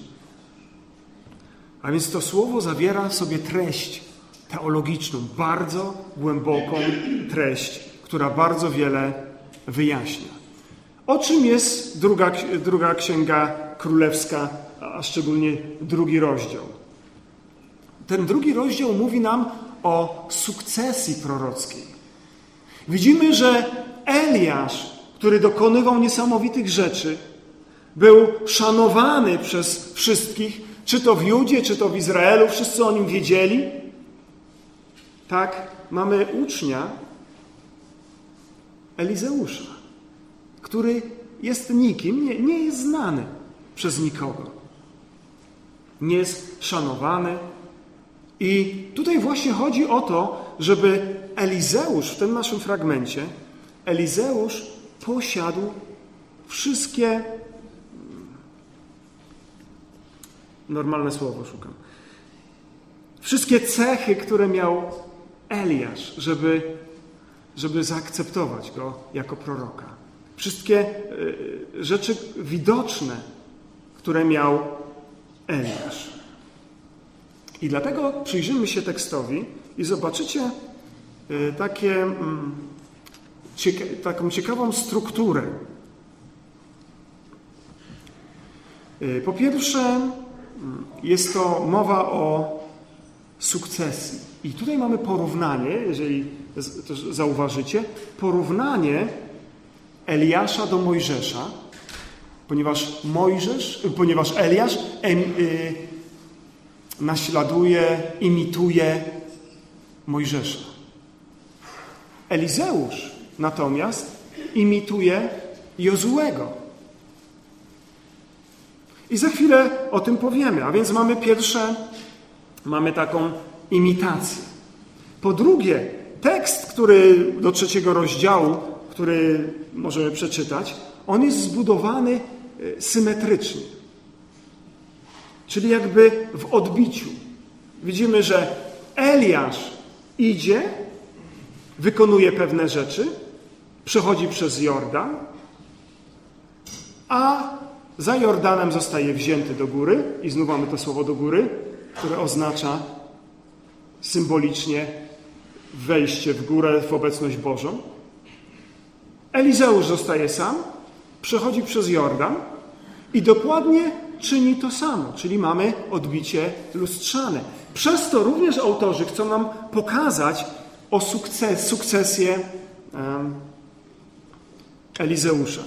A więc to słowo zawiera w sobie treść teologiczną, bardzo głęboką treść, która bardzo wiele wyjaśnia. O czym jest druga, druga księga królewska, a szczególnie drugi rozdział? Ten drugi rozdział mówi nam o sukcesji prorockiej. Widzimy, że Eliasz, który dokonywał niesamowitych rzeczy, był szanowany przez wszystkich, czy to w Judzie, czy to w Izraelu, wszyscy o nim wiedzieli. Tak, mamy ucznia Elizeusza, który jest nikim, nie, nie jest znany przez nikogo. Nie jest szanowany. I tutaj właśnie chodzi o to, żeby Elizeusz, w tym naszym fragmencie, Elizeusz posiadł wszystkie, normalne słowo szukam, wszystkie cechy, które miał Eliasz, żeby, żeby zaakceptować go jako proroka. Wszystkie rzeczy widoczne, które miał Eliasz. I dlatego przyjrzymy się tekstowi i zobaczycie takie, cieka taką ciekawą strukturę. Po pierwsze, jest to mowa o sukcesji. I tutaj mamy porównanie, jeżeli to zauważycie, porównanie Eliasza do Mojżesza, ponieważ Mojżesz, ponieważ Eliasz em, y, naśladuje, imituje Mojżesza. Elizeusz natomiast imituje Jozuego. I za chwilę o tym powiemy. A więc mamy pierwsze, mamy taką imitację. Po drugie, tekst, który do trzeciego rozdziału, który możemy przeczytać, on jest zbudowany symetrycznie. Czyli jakby w odbiciu. Widzimy, że Eliasz idzie, wykonuje pewne rzeczy, przechodzi przez Jordan, a za Jordanem zostaje wzięty do góry i znów mamy to słowo do góry, które oznacza symbolicznie wejście w górę, w obecność Bożą. Elizeusz zostaje sam, przechodzi przez Jordan i dokładnie czyni to samo, czyli mamy odbicie lustrzane. Przez to również autorzy chcą nam pokazać o sukces, sukcesję um, Elizeusza.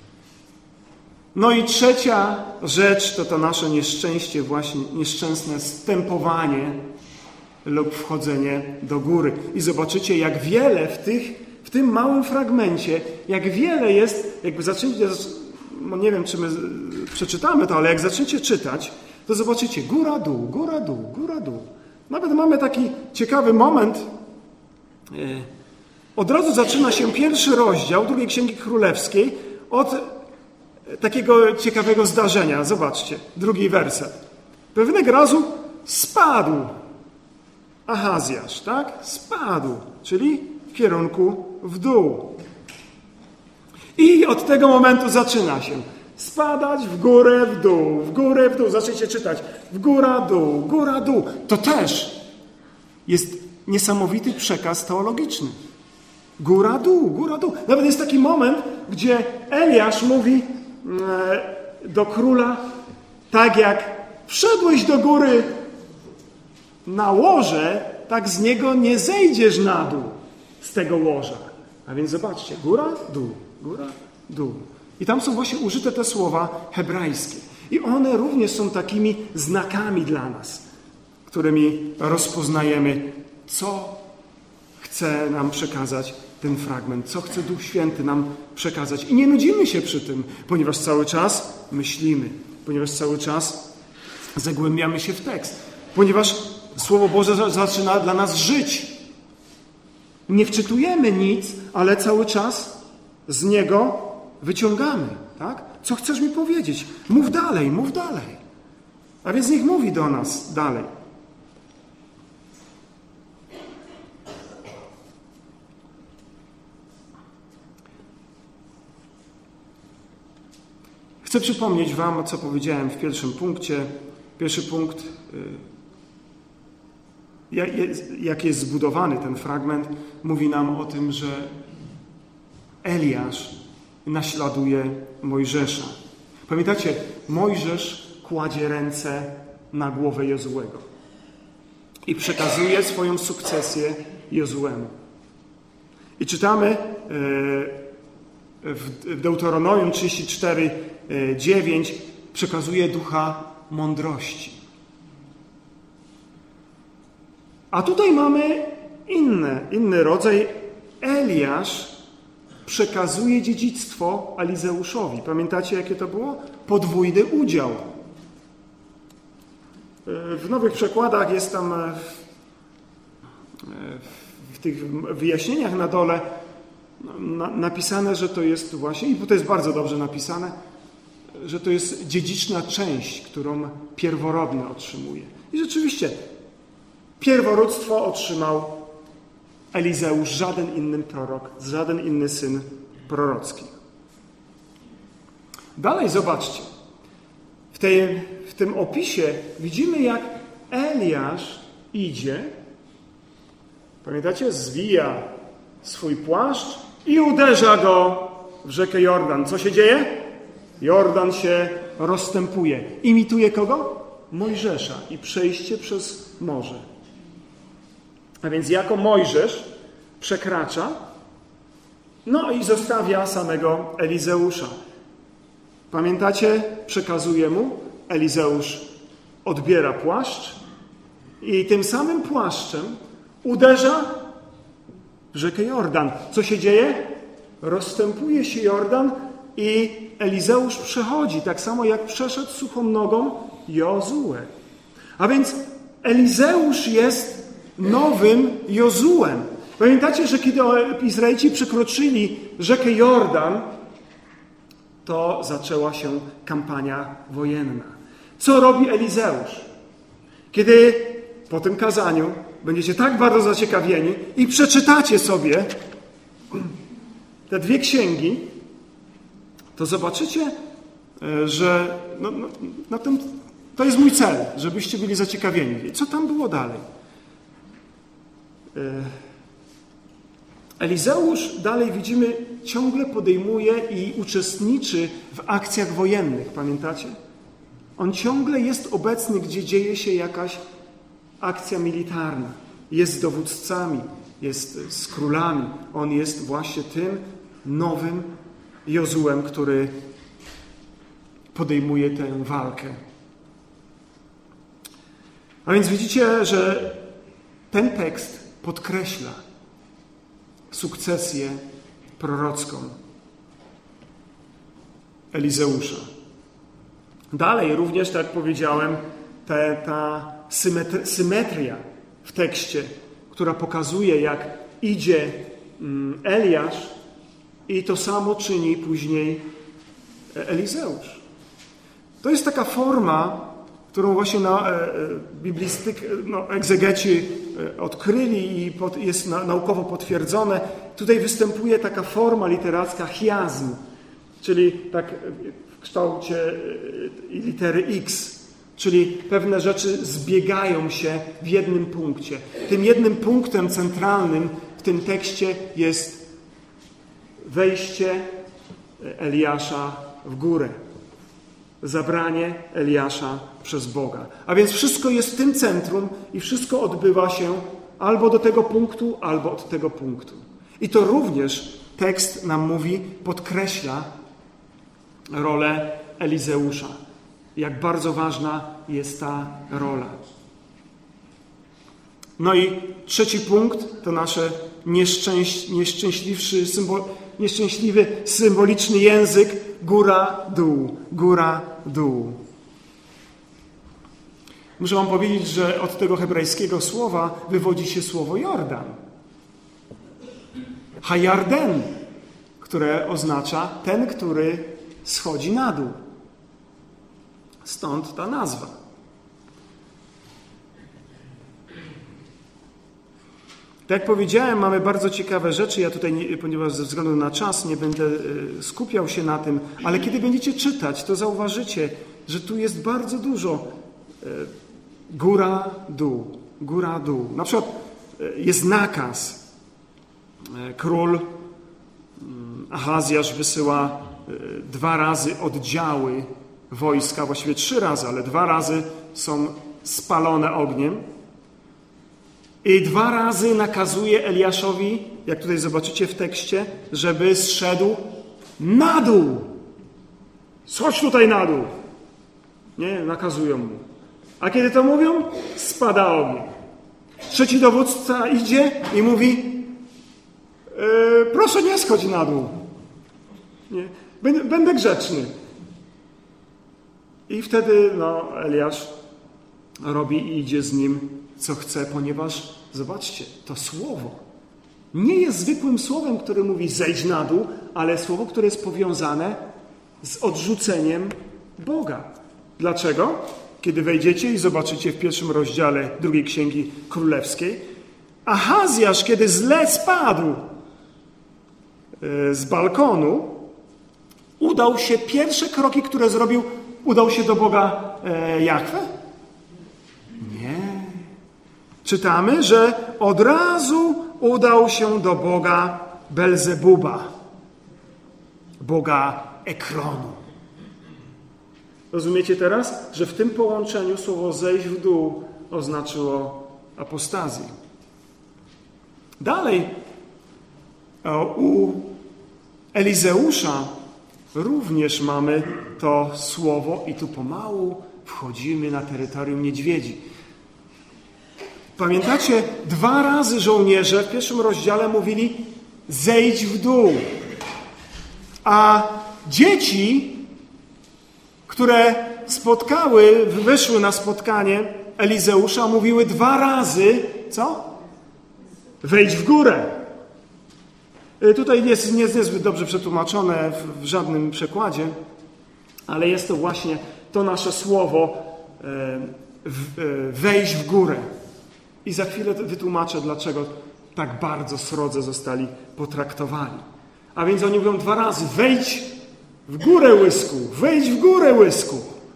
No i trzecia rzecz to to nasze nieszczęście, właśnie nieszczęsne stępowanie lub wchodzenie do góry. I zobaczycie, jak wiele w, tych, w tym małym fragmencie, jak wiele jest, jakby zaczęcie, no nie wiem, czy my przeczytamy to, ale jak zaczniecie czytać, to zobaczycie góra, dół, góra, dół, góra, dół. Nawet mamy taki ciekawy moment. Od razu zaczyna się pierwszy rozdział drugiej Księgi Królewskiej od takiego ciekawego zdarzenia. Zobaczcie, drugi werset. Pewnego razu spadł Ahazjasz, tak? Spadł, czyli w kierunku w dół. I od tego momentu zaczyna się spadać w górę, w dół, w górę, w dół. Zacznijcie czytać. W góra, dół, góra, dół. To też jest niesamowity przekaz teologiczny. Góra, dół, góra, dół. Nawet jest taki moment, gdzie Eliasz mówi do króla, tak jak wszedłeś do góry na łoże, tak z niego nie zejdziesz na dół z tego łoża. A więc zobaczcie, góra, dół, góra, dół. I tam są właśnie użyte te słowa hebrajskie. I one również są takimi znakami dla nas, którymi rozpoznajemy, co chce nam przekazać ten fragment, co chce Duch Święty nam przekazać. I nie nudzimy się przy tym, ponieważ cały czas myślimy, ponieważ cały czas zagłębiamy się w tekst, ponieważ Słowo Boże zaczyna dla nas żyć. Nie wczytujemy nic, ale cały czas z niego wyciągamy. Tak? Co chcesz mi powiedzieć? Mów dalej, mów dalej. A więc niech mówi do nas dalej. Chcę przypomnieć wam, co powiedziałem w pierwszym punkcie. Pierwszy punkt, jak jest zbudowany ten fragment, mówi nam o tym, że Eliasz naśladuje Mojżesza. Pamiętacie, Mojżesz kładzie ręce na głowę Jozułego i przekazuje swoją sukcesję Jozułemu. I czytamy w Deuteronomium trzydzieści cztery, dziewięć, przekazuje ducha mądrości. A tutaj mamy inny, inny rodzaj. Eliasz przekazuje dziedzictwo Elizeuszowi. Pamiętacie, jakie to było? Podwójny udział. W nowych przekładach jest tam w tych wyjaśnieniach na dole napisane, że to jest właśnie, i to jest bardzo dobrze napisane, że to jest dziedziczna część, którą pierworodny otrzymuje. I rzeczywiście pierworództwo otrzymał Elizeusz, żaden inny prorok, żaden inny syn prorocki. Dalej zobaczcie. W, tej, w tym opisie widzimy, jak Eliasz idzie, pamiętacie, zwija swój płaszcz i uderza go w rzekę Jordan. Co się dzieje? Jordan się rozstępuje. Imituje kogo? Mojżesza i przejście przez morze. A więc jako Mojżesz przekracza, no i zostawia samego Elizeusza. Pamiętacie? Przekazuje mu, Elizeusz odbiera płaszcz i tym samym płaszczem uderza w rzekę Jordan. Co się dzieje? Rozstępuje się Jordan i Elizeusz przechodzi, tak samo jak przeszedł suchą nogą Jozue. A więc Elizeusz jest nowym Jozułem. Pamiętacie, że kiedy Izraelici przekroczyli rzekę Jordan, to zaczęła się kampania wojenna. Co robi Elizeusz? Kiedy po tym kazaniu będziecie tak bardzo zaciekawieni i przeczytacie sobie te dwie księgi, to zobaczycie, że no, no, na tym, to jest mój cel, żebyście byli zaciekawieni. Co tam było dalej? Elizeusz, dalej widzimy, ciągle podejmuje i uczestniczy w akcjach wojennych. Pamiętacie? On ciągle jest obecny, gdzie dzieje się jakaś akcja militarna. Jest z dowódcami, jest z królami. On jest właśnie tym nowym Jozułem, który podejmuje tę walkę. A więc widzicie, że ten tekst podkreśla sukcesję prorocką Elizeusza. Dalej również, tak jak powiedziałem, te, ta symetry, symetria w tekście, która pokazuje, jak idzie Eliasz i to samo czyni później Elizeusz. To jest taka forma, którą właśnie na, e, biblistyk, no, egzegeci odkryli i pod, jest na, naukowo potwierdzone. Tutaj występuje taka forma literacka chiazm, czyli tak w kształcie litery X, czyli pewne rzeczy zbiegają się w jednym punkcie. Tym jednym punktem centralnym w tym tekście jest wejście Eliasza w górę. Zabranie Eliasza przez Boga. A więc wszystko jest w tym centrum i wszystko odbywa się albo do tego punktu, albo od tego punktu. I to również tekst nam mówi, podkreśla rolę Elizeusza. Jak bardzo ważna jest ta rola. No i trzeci punkt to nasze nieszczęś, nieszczęśliwszy, symbol, nieszczęśliwy, symboliczny język góra-dół, góra-dół. Muszę wam powiedzieć, że od tego hebrajskiego słowa wywodzi się słowo Jordan. Hajarden, które oznacza ten, który schodzi na dół. Stąd ta nazwa. Tak jak powiedziałem, mamy bardzo ciekawe rzeczy. Ja tutaj, nie, ponieważ ze względu na czas nie będę skupiał się na tym, ale kiedy będziecie czytać, to zauważycie, że tu jest bardzo dużo góra, dół, góra, dół. Na przykład jest nakaz. Król Ahazjasz wysyła dwa razy oddziały wojska, właściwie trzy razy, ale dwa razy są spalone ogniem. I dwa razy nakazuje Eliaszowi, jak tutaj zobaczycie w tekście, żeby zszedł na dół. Schodź tutaj na dół. Nie, nakazują mu. A kiedy to mówią? Spada ogień. Trzeci dowódca idzie i mówi: yy, proszę nie schodź na dół. Nie, będę, będę grzeczny. I wtedy no, Eliasz robi i idzie z nim, co chce, ponieważ, zobaczcie, to słowo nie jest zwykłym słowem, które mówi zejdź na dół, ale słowo, które jest powiązane z odrzuceniem Boga. Dlaczego? Kiedy wejdziecie i zobaczycie w pierwszym rozdziale drugiej Księgi Królewskiej, Ahazjasz, kiedy źle spadł z balkonu, udał się, pierwsze kroki, które zrobił, udał się do Boga e, Jahwe? Nie. Czytamy, że od razu udał się do Boga Belzebuba, Boga Ekronu. Rozumiecie teraz, że w tym połączeniu słowo zejść w dół oznaczyło apostazję. Dalej, u Elizeusza również mamy to słowo i tu pomału wchodzimy na terytorium niedźwiedzi. Pamiętacie, dwa razy żołnierze w pierwszym rozdziale mówili zejdź w dół. A dzieci, które spotkały, wyszły na spotkanie Elizeusza, mówiły dwa razy, co? Wejdź w górę. Tutaj jest niezbyt dobrze przetłumaczone w, w żadnym przekładzie, ale jest to właśnie to nasze słowo wejść w górę. I za chwilę wytłumaczę, dlaczego tak bardzo srodze zostali potraktowani. A więc oni mówią dwa razy wejdź w górę, łysku, wejdź w górę, łysku.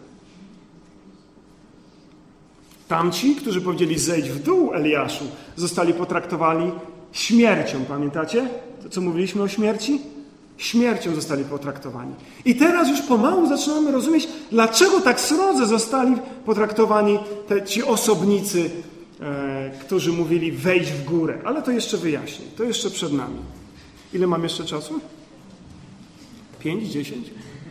Tamci, którzy powiedzieli zejdź w dół, Eliaszu, zostali potraktowani śmiercią. Pamiętacie, to, co mówiliśmy o śmierci? Śmiercią zostali potraktowani. I teraz już pomału zaczynamy rozumieć, dlaczego tak srodze zostali potraktowani te, ci osobnicy, e, którzy mówili wejdź w górę. Ale to jeszcze wyjaśnię. To jeszcze przed nami. Ile mam jeszcze czasu? Pięć, dziesięć?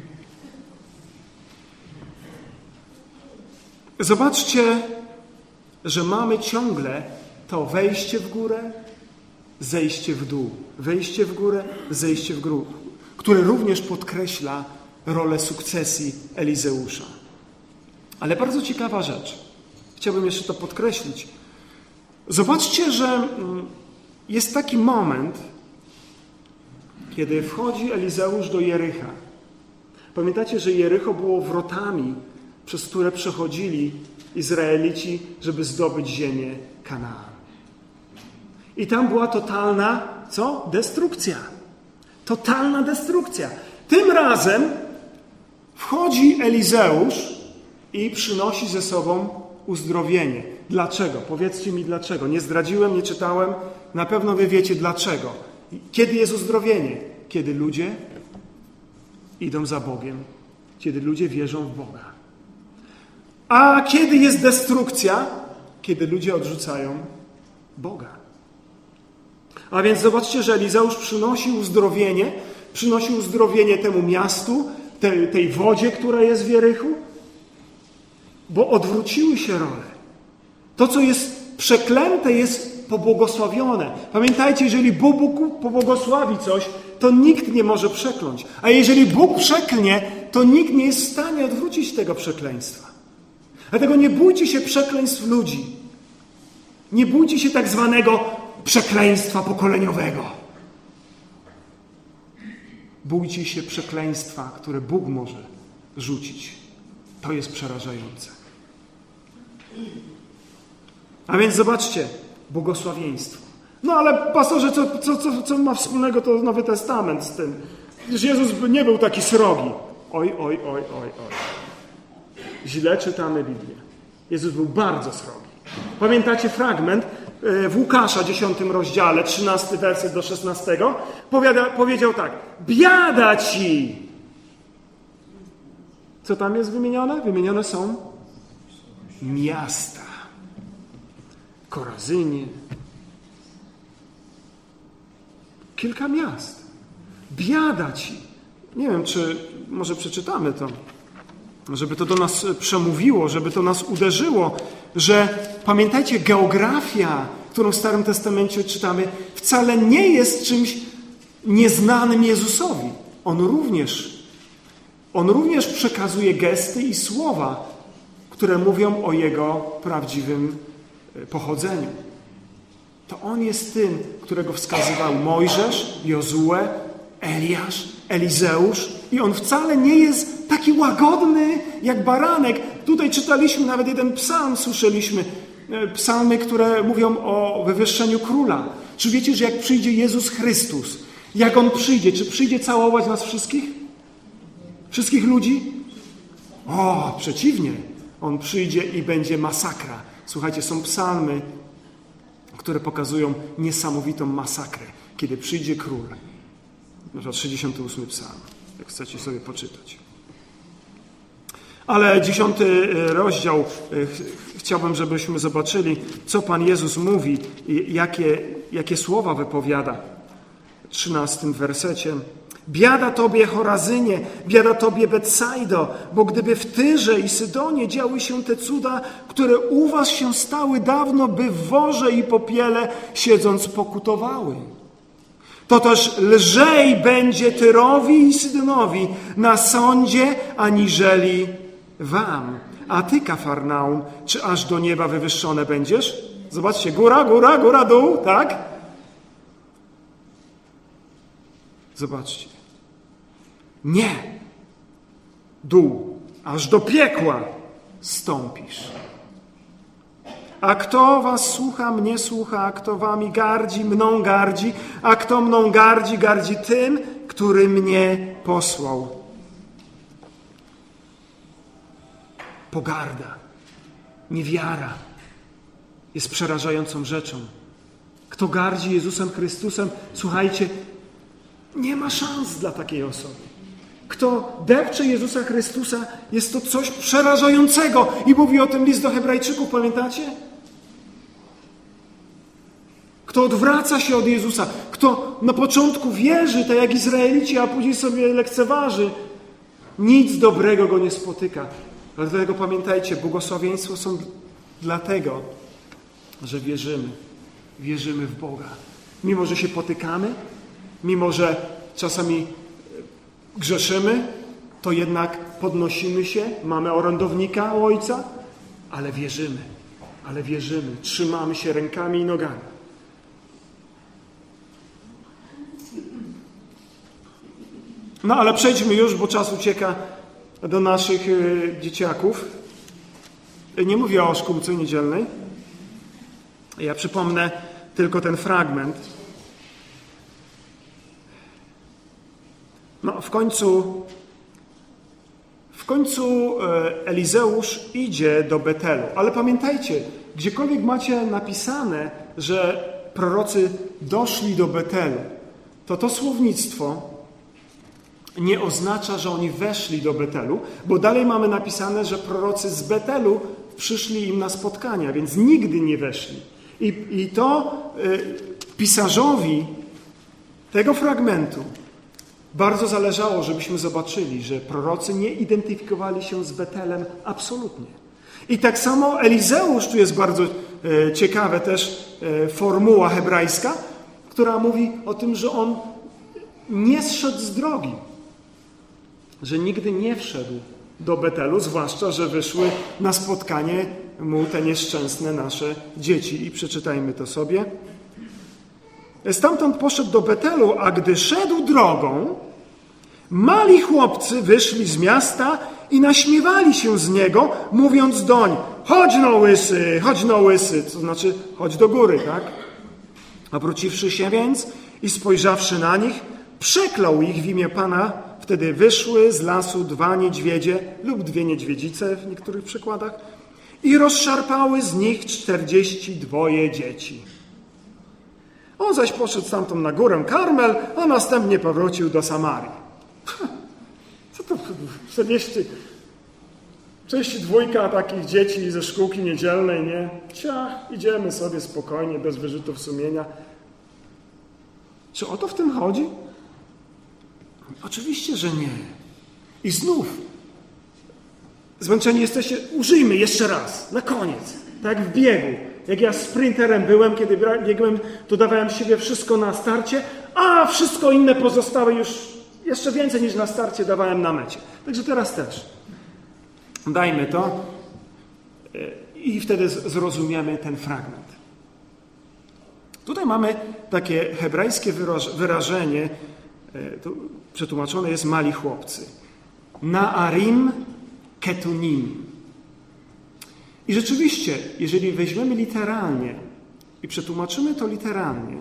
Zobaczcie, że mamy ciągle to wejście w górę, zejście w dół. Wejście w górę, zejście w dół, które również podkreśla rolę sukcesji Elizeusza. Ale bardzo ciekawa rzecz. Chciałbym jeszcze to podkreślić. Zobaczcie, że jest taki moment, kiedy wchodzi Elizeusz do Jericha. Pamiętacie, że Jericho było wrotami, przez które przechodzili Izraelici, żeby zdobyć ziemię Kanaan. I tam była totalna, co? Destrukcja. Totalna destrukcja. Tym razem wchodzi Elizeusz i przynosi ze sobą uzdrowienie. Dlaczego? Powiedzcie mi dlaczego. Nie zdradziłem, nie czytałem. Na pewno wy wiecie dlaczego. Kiedy jest uzdrowienie? Kiedy ludzie idą za Bogiem. Kiedy ludzie wierzą w Boga. A kiedy jest destrukcja? Kiedy ludzie odrzucają Boga. A więc zobaczcie, że Elizeusz przynosi uzdrowienie, przynosi uzdrowienie temu miastu, tej, tej wodzie, która jest w Jerichu, bo odwróciły się role. To, co jest przeklęte, jest pobłogosławione. Pamiętajcie, jeżeli Bóg pobłogosławi coś, to nikt nie może przekląć. A jeżeli Bóg przeklnie, to nikt nie jest w stanie odwrócić tego przekleństwa. Dlatego nie bójcie się przekleństw ludzi. Nie bójcie się tak zwanego przekleństwa pokoleniowego. Bójcie się przekleństwa, które Bóg może rzucić. To jest przerażające. A więc zobaczcie, błogosławieństwo. No ale pastorze, co, co, co, co ma wspólnego to Nowy Testament z tym? Przecież Jezus nie był taki srogi. Oj, oj, oj, oj, oj. Źle czytamy Biblię. Jezus był bardzo srogi. Pamiętacie fragment w Łukasza, dziesiątym rozdziale, trzynasty werset do szesnastego? Powiada, powiedział tak. Biada ci! Co tam jest wymienione? Wymienione są miasta. Korazynie. Kilka miast. Biada ci. Nie wiem, czy może przeczytamy to, żeby to do nas przemówiło, żeby to nas uderzyło, że pamiętajcie, geografia, którą w Starym Testamencie czytamy, wcale nie jest czymś nieznanym Jezusowi. On również, on również przekazuje gesty i słowa, które mówią o Jego prawdziwym pochodzeniu. To On jest tym, którego wskazywał Mojżesz, Jozue, Eliasz, Elizeusz i on wcale nie jest taki łagodny jak baranek. Tutaj czytaliśmy nawet jeden psalm, słyszeliśmy. Psalmy, które mówią o wywyższeniu króla. Czy wiecie, że jak przyjdzie Jezus Chrystus, jak On przyjdzie, czy przyjdzie całować nas wszystkich? Wszystkich ludzi? O, przeciwnie. On przyjdzie i będzie masakra. Słuchajcie, są psalmy, które pokazują niesamowitą masakrę, kiedy przyjdzie król. Na przykład trzydziesty ósmy psalm, jak chcecie sobie poczytać. Ale dziesiąty rozdział chciałbym, żebyśmy zobaczyli, co Pan Jezus mówi i jakie, jakie słowa wypowiada. W trzynastym wersecie. Biada Tobie, Chorazynie, biada Tobie, Betsaido, bo gdyby w Tyrze i Sydonie działy się te cuda, które u was się stały dawno, by w worze i popiele siedząc pokutowały. To też lżej będzie Tyrowi i Sydonowi na sądzie, aniżeli wam. A ty, Kafarnaum, czy aż do nieba wywyższone będziesz? Zobaczcie, góra, góra, góra, dół, tak? Zobaczcie. Nie. Dół, aż do piekła stąpisz. A kto was słucha, mnie słucha, a kto wami gardzi, mną gardzi, a kto mną gardzi, gardzi tym, który mnie posłał. Pogarda, niewiara jest przerażającą rzeczą. Kto gardzi Jezusem Chrystusem, słuchajcie, nie ma szans dla takiej osoby. Kto depcze Jezusa Chrystusa, jest to coś przerażającego. I mówi o tym list do Hebrajczyków, pamiętacie? Kto odwraca się od Jezusa, kto na początku wierzy, tak jak Izraelici, a później sobie lekceważy, nic dobrego go nie spotyka. Dlatego pamiętajcie, błogosławieństwo są dlatego, że wierzymy. Wierzymy w Boga. Mimo, że się potykamy, mimo, że czasami grzeszymy, to jednak podnosimy się, mamy orędownika u Ojca, ale wierzymy, ale wierzymy, trzymamy się rękami i nogami. No ale przejdźmy już, bo czas ucieka do naszych y, dzieciaków. Nie mówię o szkółce niedzielnej. Ja przypomnę tylko ten fragment. No, w końcu, w końcu Elizeusz idzie do Betelu. Ale pamiętajcie, gdziekolwiek macie napisane, że prorocy doszli do Betelu, to to słownictwo nie oznacza, że oni weszli do Betelu, bo dalej mamy napisane, że prorocy z Betelu przyszli im na spotkania, więc nigdy nie weszli. I, i to y, pisarzowi tego fragmentu bardzo zależało, żebyśmy zobaczyli, że prorocy nie identyfikowali się z Betelem absolutnie. I tak samo Elizeusz, tu jest bardzo e, ciekawa też e, formuła hebrajska, która mówi o tym, że on nie zszedł z drogi. Że nigdy nie wszedł do Betelu, zwłaszcza, że wyszły na spotkanie mu te nieszczęsne nasze dzieci. I przeczytajmy to sobie. Stamtąd poszedł do Betelu, a gdy szedł drogą, mali chłopcy wyszli z miasta i naśmiewali się z niego, mówiąc doń: chodź no łysy, chodź no łysy, to znaczy chodź do góry, tak? Obróciwszy się więc i spojrzawszy na nich, przeklął ich w imię Pana. Wtedy wyszły z lasu dwa niedźwiedzie lub dwie niedźwiedzice w niektórych przykładach i rozszarpały z nich czterdzieści dwoje dzieci. On zaś poszedł stamtąd na górę Karmel, a następnie powrócił do Samarii. Co to czterdzieści, czterdzieści dwójka takich dzieci ze szkółki niedzielnej, nie? Ciach, idziemy sobie spokojnie, bez wyrzutów sumienia. Czy o to w tym chodzi? Oczywiście, że nie. I znów, zmęczeni jesteście, użyjmy jeszcze raz, na koniec, tak jak w biegu. Jak ja sprinterem byłem, kiedy biegłem, to dawałem z siebie wszystko na starcie, a wszystko inne pozostałe już jeszcze więcej niż na starcie dawałem na mecie. Także teraz też. Dajmy to i wtedy zrozumiemy ten fragment. Tutaj mamy takie hebrajskie wyrażenie, to przetłumaczone jest mali chłopcy. Naarim ketunim. I rzeczywiście, jeżeli weźmiemy literalnie i przetłumaczymy to literalnie,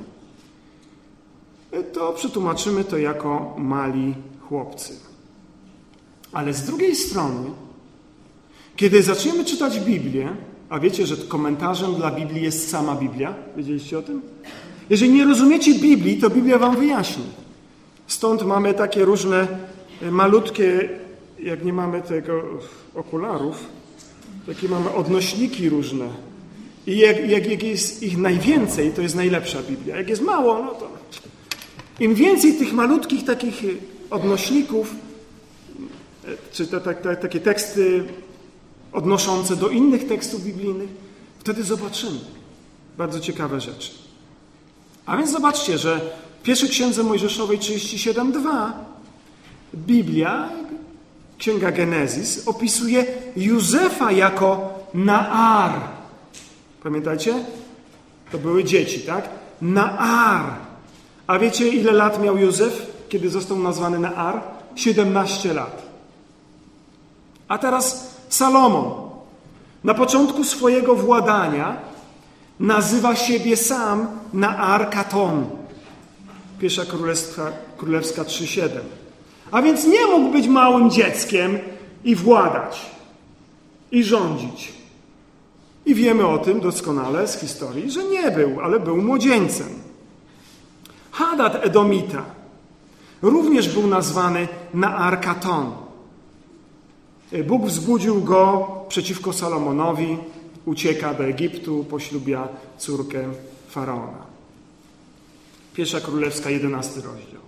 to przetłumaczymy to jako mali chłopcy. Ale z drugiej strony, kiedy zaczniemy czytać Biblię, a wiecie, że komentarzem dla Biblii jest sama Biblia, wiedzieliście o tym? Jeżeli nie rozumiecie Biblii, to Biblia wam wyjaśni. Stąd mamy takie różne malutkie, jak nie mamy tego okularów, takie mamy odnośniki różne. I jak, jak, jak jest ich najwięcej, to jest najlepsza Biblia. Jak jest mało, no to im więcej tych malutkich takich odnośników, czy te, te, te, takie teksty odnoszące do innych tekstów biblijnych, wtedy zobaczymy bardzo ciekawe rzeczy. A więc zobaczcie, że w pierwszej Księdze Mojżeszowej trzydzieści siedem dwa Biblia, Księga Genezis, opisuje Józefa jako Naar. Pamiętacie? To były dzieci, tak? Naar. A wiecie, ile lat miał Józef, kiedy został nazwany Naar? siedemnaście lat. A teraz Salomon. Na początku swojego władania nazywa siebie sam Naar Katon. Pierwsza Królewska, Królewska trzy siedem. A więc nie mógł być małym dzieckiem i władać, i rządzić. I wiemy o tym doskonale z historii, że nie był, ale był młodzieńcem. Hadad Edomita również był nazwany Naar Katon. Bóg wzbudził go przeciwko Salomonowi, ucieka do Egiptu, poślubia córkę Faraona. Pierwsza Królewska, jedenasty rozdział.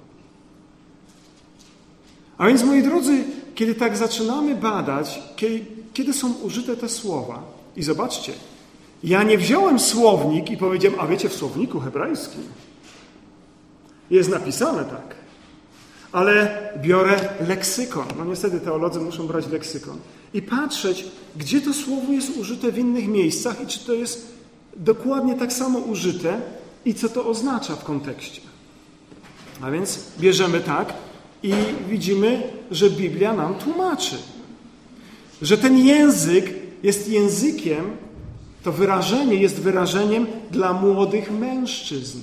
A więc, moi drodzy, kiedy tak zaczynamy badać, kiedy, kiedy są użyte te słowa, i zobaczcie, ja nie wziąłem słownik i powiedziałem, a wiecie, w słowniku hebrajskim jest napisane tak, ale biorę leksykon. No niestety teolodzy muszą brać leksykon. I patrzeć, gdzie to słowo jest użyte w innych miejscach i czy to jest dokładnie tak samo użyte i co to oznacza w kontekście. A więc bierzemy tak i widzimy, że Biblia nam tłumaczy, że ten język jest językiem, to wyrażenie jest wyrażeniem dla młodych mężczyzn,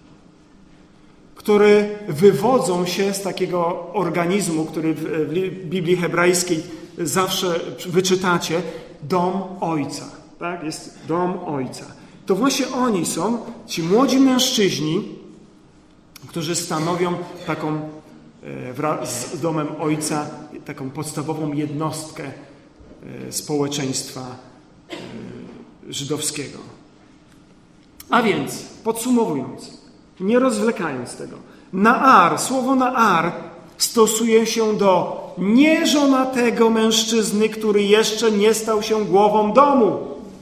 które wywodzą się z takiego organizmu, który w Biblii hebrajskiej zawsze wyczytacie, dom Ojca. Tak? Jest dom Ojca. To właśnie oni są, ci młodzi mężczyźni, którzy stanowią taką wraz z domem Ojca, taką podstawową jednostkę społeczeństwa żydowskiego. A więc, podsumowując, nie rozwlekając tego, Naar, słowo Naar stosuje się do nieżonatego mężczyzny, który jeszcze nie stał się głową domu.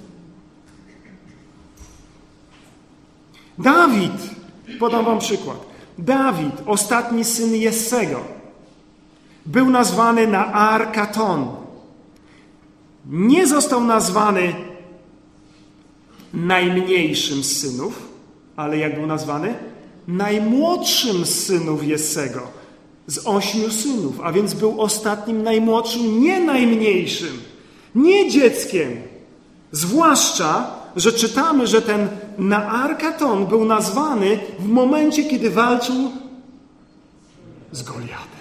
Dawid, podam wam przykład. Dawid, ostatni syn Jessego, był nazwany Naar Katon. Nie został nazwany najmniejszym z synów, ale jak był nazwany? Najmłodszym z synów Jessego. Z ośmiu synów, a więc był ostatnim, najmłodszym, nie najmniejszym, nie dzieckiem. Zwłaszcza, że czytamy, że ten Naarkaton był nazwany w momencie, kiedy walczył z Goliatem.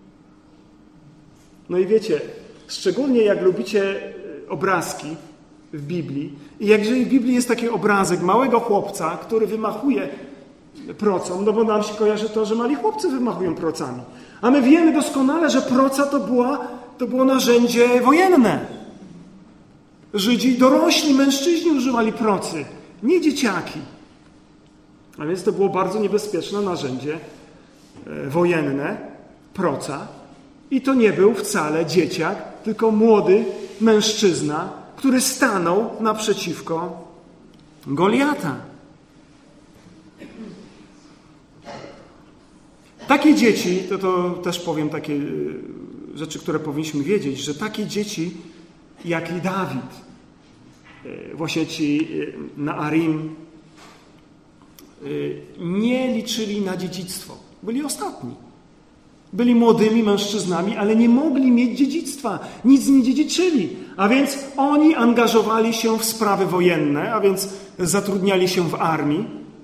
No i wiecie, szczególnie jak lubicie obrazki w Biblii i jeżeli w Biblii jest taki obrazek małego chłopca, który wymachuje procą, no bo nam się kojarzy to, że mali chłopcy wymachują procami. A my wiemy doskonale, że proca to, była, to było narzędzie wojenne. Żydzi, dorośli mężczyźni używali procy, nie dzieciaki. A więc to było bardzo niebezpieczne narzędzie wojenne, proca. I to nie był wcale dzieciak, tylko młody mężczyzna, który stanął naprzeciwko Goliata. Takie dzieci, to, to też powiem takie rzeczy, które powinniśmy wiedzieć, że takie dzieci jak i Dawid, właśnie ci Naarim, nie liczyli na dziedzictwo. Byli ostatni. Byli młodymi mężczyznami, ale nie mogli mieć dziedzictwa. Nic nie dziedziczyli. A więc oni angażowali się w sprawy wojenne, a więc zatrudniali się w armii.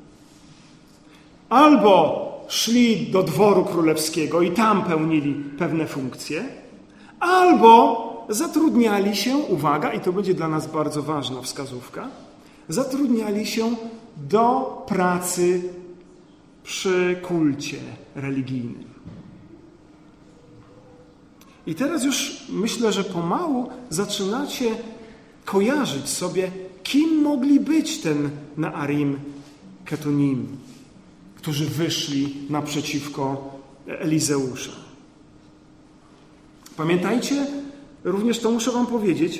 Albo szli do dworu królewskiego i tam pełnili pewne funkcje. Albo zatrudniali się, uwaga, i to będzie dla nas bardzo ważna wskazówka, zatrudniali się do pracy przy kulcie religijnym. I teraz już myślę, że pomału zaczynacie kojarzyć sobie, kim mogli być ten Naarim Ketunim, którzy wyszli naprzeciwko Elizeusza. Pamiętajcie, również to muszę wam powiedzieć,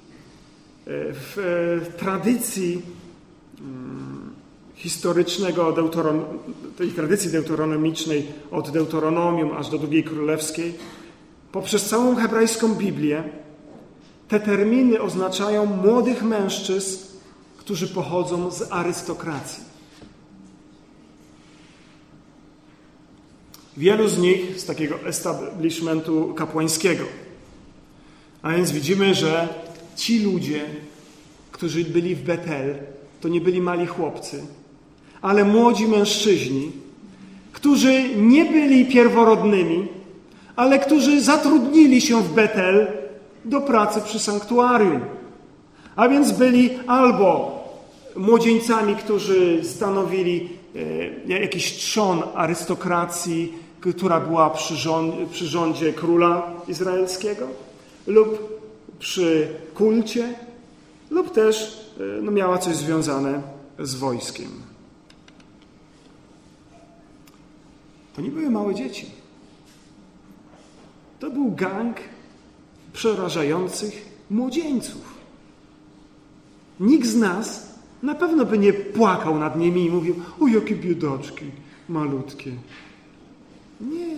w tradycji historycznego, deuteron, tej tradycji deuteronomicznej od Deuteronomium aż do drugiej królewskiej, poprzez całą hebrajską Biblię te terminy oznaczają młodych mężczyzn, którzy pochodzą z arystokracji. Wielu z nich z takiego establishmentu kapłańskiego. A więc widzimy, że ci ludzie, którzy byli w Betel, to nie byli mali chłopcy, ale młodzi mężczyźni, którzy nie byli pierworodnymi, ale którzy zatrudnili się w Betel do pracy przy sanktuarium. A więc byli albo młodzieńcami, którzy stanowili e, jakiś trzon arystokracji, która była przy, rząd, przy rządzie króla izraelskiego, lub przy kulcie, lub też e, no, miała coś związane z wojskiem. To nie były małe dzieci. To był gang przerażających młodzieńców. Nikt z nas na pewno by nie płakał nad nimi i mówił: o, jakie biedaczki, malutkie. Nie.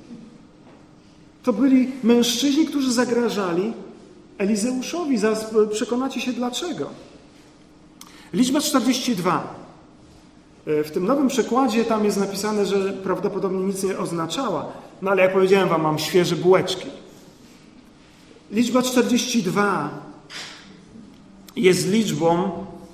To byli mężczyźni, którzy zagrażali Elizeuszowi. Zaraz przekonacie się dlaczego. Liczba czterdzieści dwa. W tym nowym przekładzie tam jest napisane, że prawdopodobnie nic nie oznaczała. No ale jak powiedziałem wam, mam świeże bułeczki. Liczba czterdzieści dwa jest liczbą,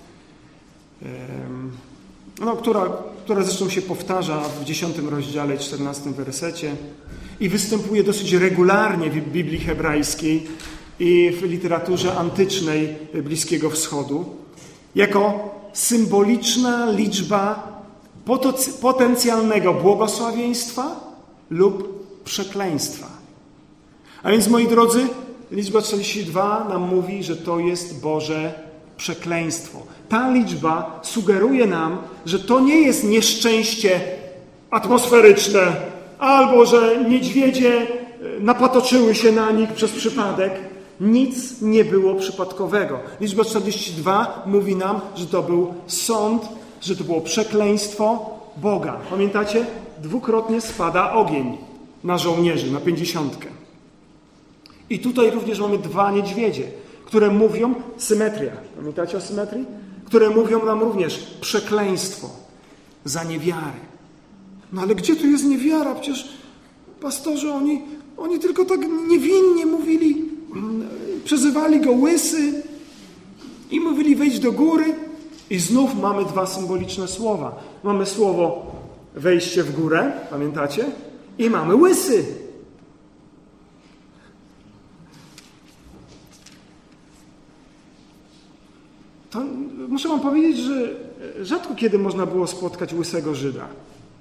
no, która, która zresztą się powtarza w dziesiątym rozdziale i czternastym wersecie i występuje dosyć regularnie w Biblii hebrajskiej i w literaturze antycznej Bliskiego Wschodu jako symboliczna liczba potencjalnego błogosławieństwa lub przekleństwa. A więc, moi drodzy, liczba czterdzieści dwa nam mówi, że to jest Boże przekleństwo. Ta liczba sugeruje nam, że to nie jest nieszczęście atmosferyczne, albo że niedźwiedzie napatoczyły się na nich przez przypadek. Nic nie było przypadkowego. Liczba czterdzieści dwa mówi nam, że to był sąd, że to było przekleństwo Boga. Pamiętacie? Dwukrotnie spada ogień na żołnierzy, na pięćdziesiątkę. I tutaj również mamy dwa niedźwiedzie, które mówią, symetria, pamiętacie o symetrii? Które mówią nam również przekleństwo za niewiarę. No ale gdzie tu jest niewiara? Przecież pastorzy, oni, oni tylko tak niewinnie mówili, przezywali go łysy i mówili: wejdź do góry. I znów mamy dwa symboliczne słowa. Mamy słowo wejście w górę, pamiętacie? I mamy łysy. To muszę wam powiedzieć, że rzadko kiedy można było spotkać łysego Żyda.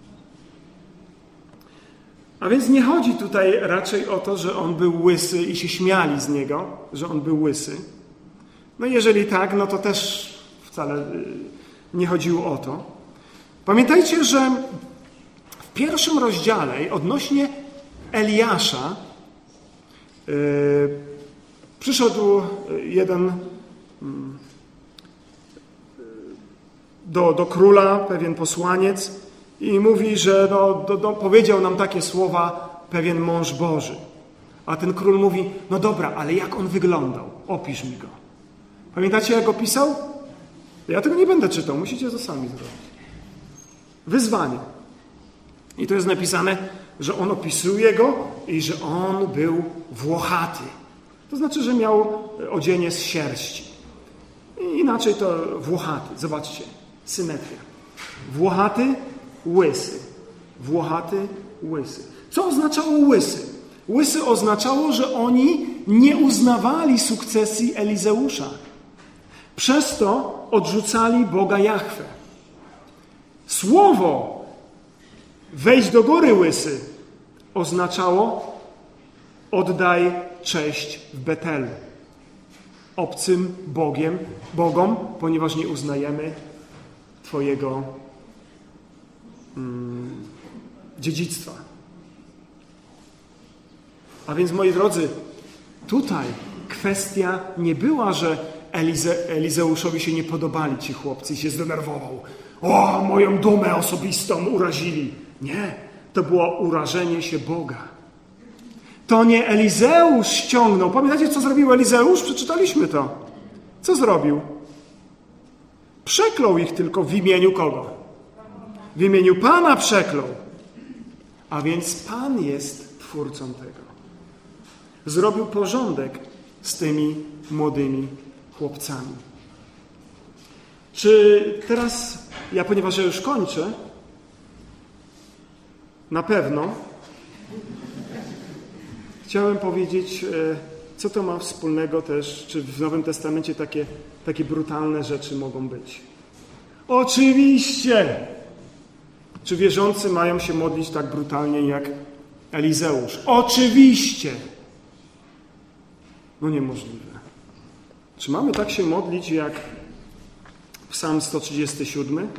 A więc nie chodzi tutaj raczej o to, że on był łysy i się śmiali z niego, że on był łysy. No jeżeli tak, no to też wcale nie chodziło o to. Pamiętajcie, że w pierwszym rozdziale odnośnie Eliasza yy, przyszedł jeden yy, do, do króla, pewien posłaniec i mówi, że no, do, do, powiedział nam takie słowa pewien mąż Boży. A ten król mówi, no dobra, ale jak on wyglądał? Opisz mi go. Pamiętacie, jak opisał? Ja tego nie będę czytał, musicie to sami zrobić. Wyzwanie. I to jest napisane, że on opisuje go i że on był włochaty. To znaczy, że miał odzienie z sierści. I inaczej to włochaty. Zobaczcie, symetria. Włochaty, łysy. Włochaty, łysy. Co oznaczało łysy? Łysy oznaczało, że oni nie uznawali sukcesji Elizeusza. Przez to odrzucali Boga Jahwe. Słowo wejść do góry łysy oznaczało oddaj cześć w Betelu. Obcym Bogiem, Bogom, ponieważ nie uznajemy Twojego mm, dziedzictwa. A więc, moi drodzy, tutaj kwestia nie była, że Elize, Elizeuszowi się nie podobali ci chłopcy i się zdenerwował. O, moją dumę osobistą urazili. Nie, to było urażenie się Boga. To nie Elizeusz ściągnął. Pamiętacie, co zrobił Elizeusz? Przeczytaliśmy to. Co zrobił? Przeklął ich tylko w imieniu kogo? W imieniu Pana przeklął. A więc Pan jest twórcą tego. Zrobił porządek z tymi młodymi chłopcami. Czy teraz, ja ponieważ ja już kończę, na pewno chciałem powiedzieć, co to ma wspólnego też, czy w Nowym Testamencie takie, takie brutalne rzeczy mogą być. Oczywiście! Czy wierzący mają się modlić tak brutalnie jak Elizeusz? Oczywiście! No niemożliwe. Czy mamy tak się modlić jak Psalm sto trzydziesty siódmy?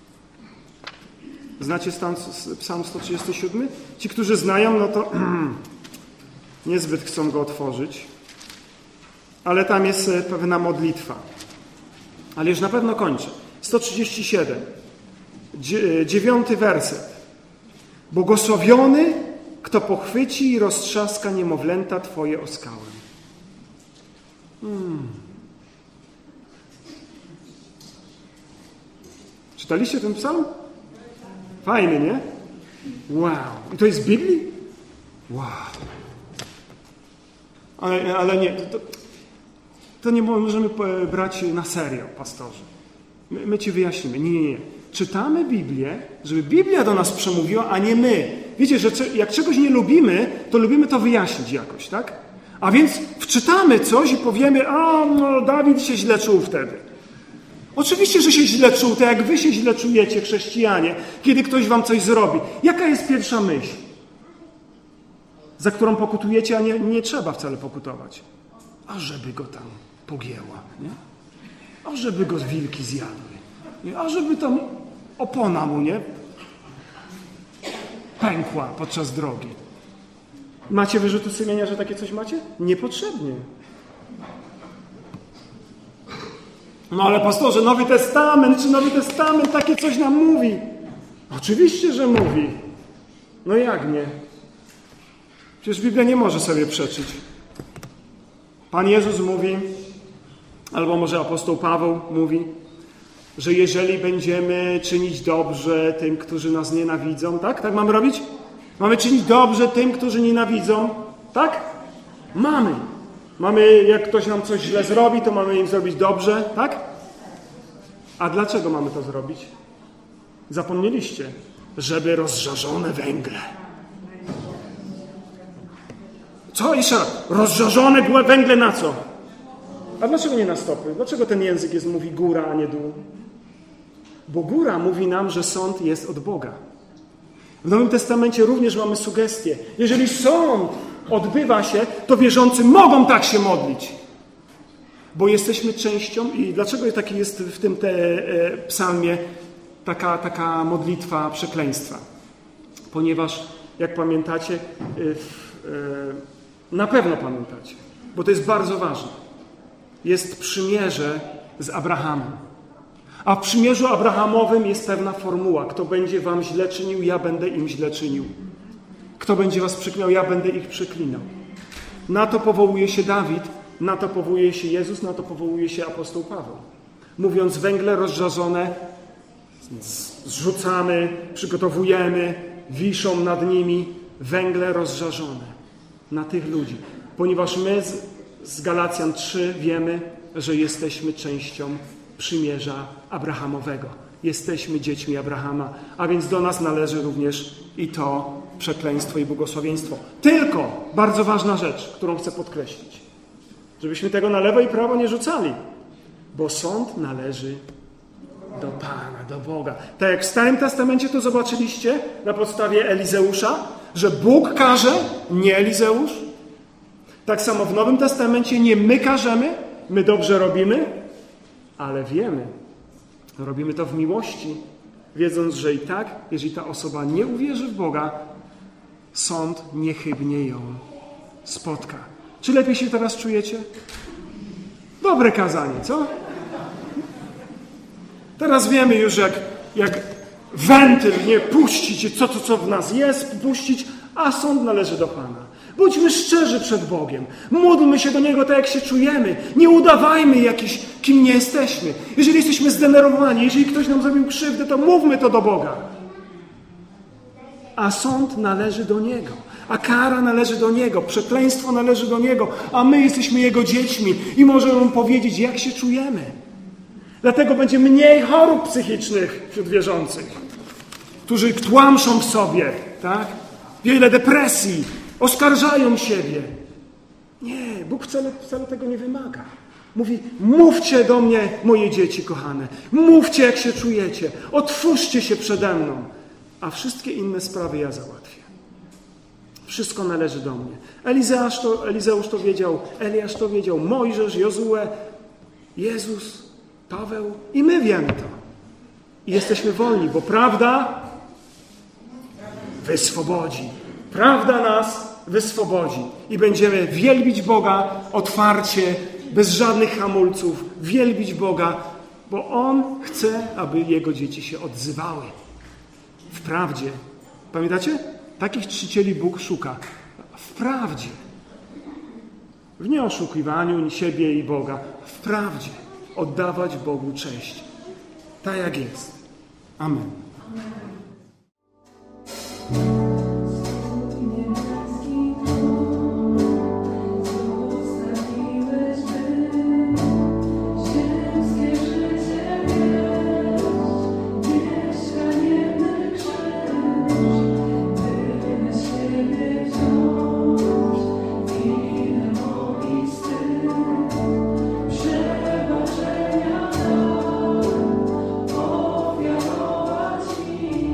Znacie Psalm sto trzydziesty siódmy? Ci, którzy znają, no to niezbyt chcą go otworzyć. Ale tam jest pewna modlitwa. Ale już na pewno kończę. sto trzydzieści siedem. Dziewiąty werset. Błogosławiony, kto pochwyci i roztrzaska niemowlęta Twoje o skałę. Hmm. Czytaliście ten psalm? Fajny, nie? Wow. I to jest z Biblii? Wow. Ale, ale nie, to, to nie możemy brać na serio, pastorzy. My, my ci wyjaśnimy. Nie, nie, nie. Czytamy Biblię, żeby Biblia do nas przemówiła, a nie my. Wiecie, że jak czegoś nie lubimy, to lubimy to wyjaśnić jakoś, tak? A więc wczytamy coś i powiemy, a no Dawid się źle czuł wtedy. Oczywiście, że się źle czuł, tak jak wy się źle czujecie, chrześcijanie, kiedy ktoś wam coś zrobi. Jaka jest pierwsza myśl, za którą pokutujecie, a nie, nie trzeba wcale pokutować? A żeby go tam pogięła, nie? A żeby go wilki zjadły, nie? A żeby tam opona mu, nie? Pękła podczas drogi. Macie wyrzuty sumienia, że takie coś macie? Niepotrzebnie. No ale pastorze, Nowy Testament, czy Nowy Testament takie coś nam mówi? Oczywiście, że mówi. No jak nie? Przecież Biblia nie może sobie przeczyć. Pan Jezus mówi, albo może apostoł Paweł mówi, że jeżeli będziemy czynić dobrze tym, którzy nas nienawidzą, tak? Tak mamy robić? Mamy czynić dobrze tym, którzy nienawidzą, tak? Mamy. Mamy, jak ktoś nam coś źle zrobi, to mamy im zrobić dobrze, tak? A dlaczego mamy to zrobić? Zapomnieliście, żeby rozżarzone węgle. Co jeszcze raz? Rozżarzone węgle na co? A dlaczego nie na stopy? Dlaczego ten język jest, mówi góra, a nie dół? Bo góra mówi nam, że sąd jest od Boga. W Nowym Testamencie również mamy sugestię. Jeżeli sąd odbywa się, to wierzący mogą tak się modlić. Bo jesteśmy częścią i dlaczego taki jest w tym te, e, psalmie taka, taka modlitwa przekleństwa? Ponieważ, jak pamiętacie, e, e, na pewno pamiętacie, bo to jest bardzo ważne. Jest przymierze z Abrahamem. A w przymierzu abrahamowym jest pewna formuła. Kto będzie wam źle czynił, ja będę im źle czynił. Kto będzie was przeklinał, ja będę ich przeklinał. Na to powołuje się Dawid, na to powołuje się Jezus, na to powołuje się apostoł Paweł. Mówiąc, węgle rozżarzone zrzucamy, przygotowujemy, wiszą nad nimi węgle rozżarzone na tych ludzi. Ponieważ my z, z Galacjan trzy wiemy, że jesteśmy częścią przymierza abrahamowego. Jesteśmy dziećmi Abrahama, a więc do nas należy również i to przekleństwo i błogosławieństwo. Tylko bardzo ważna rzecz, którą chcę podkreślić. Żebyśmy tego na lewo i prawo nie rzucali. Bo sąd należy do Pana, do Boga. Tak jak w Starym Testamencie to zobaczyliście na podstawie Elizeusza, że Bóg karze, nie Elizeusz. Tak samo w Nowym Testamencie nie my karzemy, my dobrze robimy, ale wiemy, robimy to w miłości, wiedząc, że i tak, jeżeli ta osoba nie uwierzy w Boga, sąd niechybnie ją spotka. Czy lepiej się teraz czujecie? Dobre kazanie, co? Teraz wiemy już, jak, jak wentyl, nie puścić, co to, co w nas jest, puścić, a sąd należy do Pana. Bądźmy szczerzy przed Bogiem. Módlmy się do Niego tak, jak się czujemy. Nie udawajmy jakiś, kim nie jesteśmy. Jeżeli jesteśmy zdenerwowani, jeżeli ktoś nam zrobił krzywdę, to mówmy to do Boga. A sąd należy do Niego. A kara należy do Niego. Przekleństwo należy do Niego. A my jesteśmy Jego dziećmi i możemy Mu powiedzieć, jak się czujemy. Dlatego będzie mniej chorób psychicznych wśród wierzących, którzy tłamszą w sobie, tak? Wiele depresji, oskarżają siebie. Nie, Bóg wcale, wcale tego nie wymaga. Mówi, mówcie do mnie, moje dzieci kochane. Mówcie, jak się czujecie. Otwórzcie się przede mną. A wszystkie inne sprawy ja załatwię. Wszystko należy do mnie. Elizeusz to, Elizeusz to wiedział, Eliasz to wiedział, Mojżesz, Jozue, Jezus, Paweł i my wiemy to. I jesteśmy wolni, bo prawda wyswobodzi. Prawda nas wyswobodzi. I będziemy wielbić Boga otwarcie, bez żadnych hamulców. Wielbić Boga, bo On chce, aby Jego dzieci się odzywały. W prawdzie. Pamiętacie? Takich czcicieli Bóg szuka. W prawdzie. W nieoszukiwaniu siebie i Boga. W prawdzie. Oddawać Bogu cześć. Tak jak jest. Amen. Ofiarować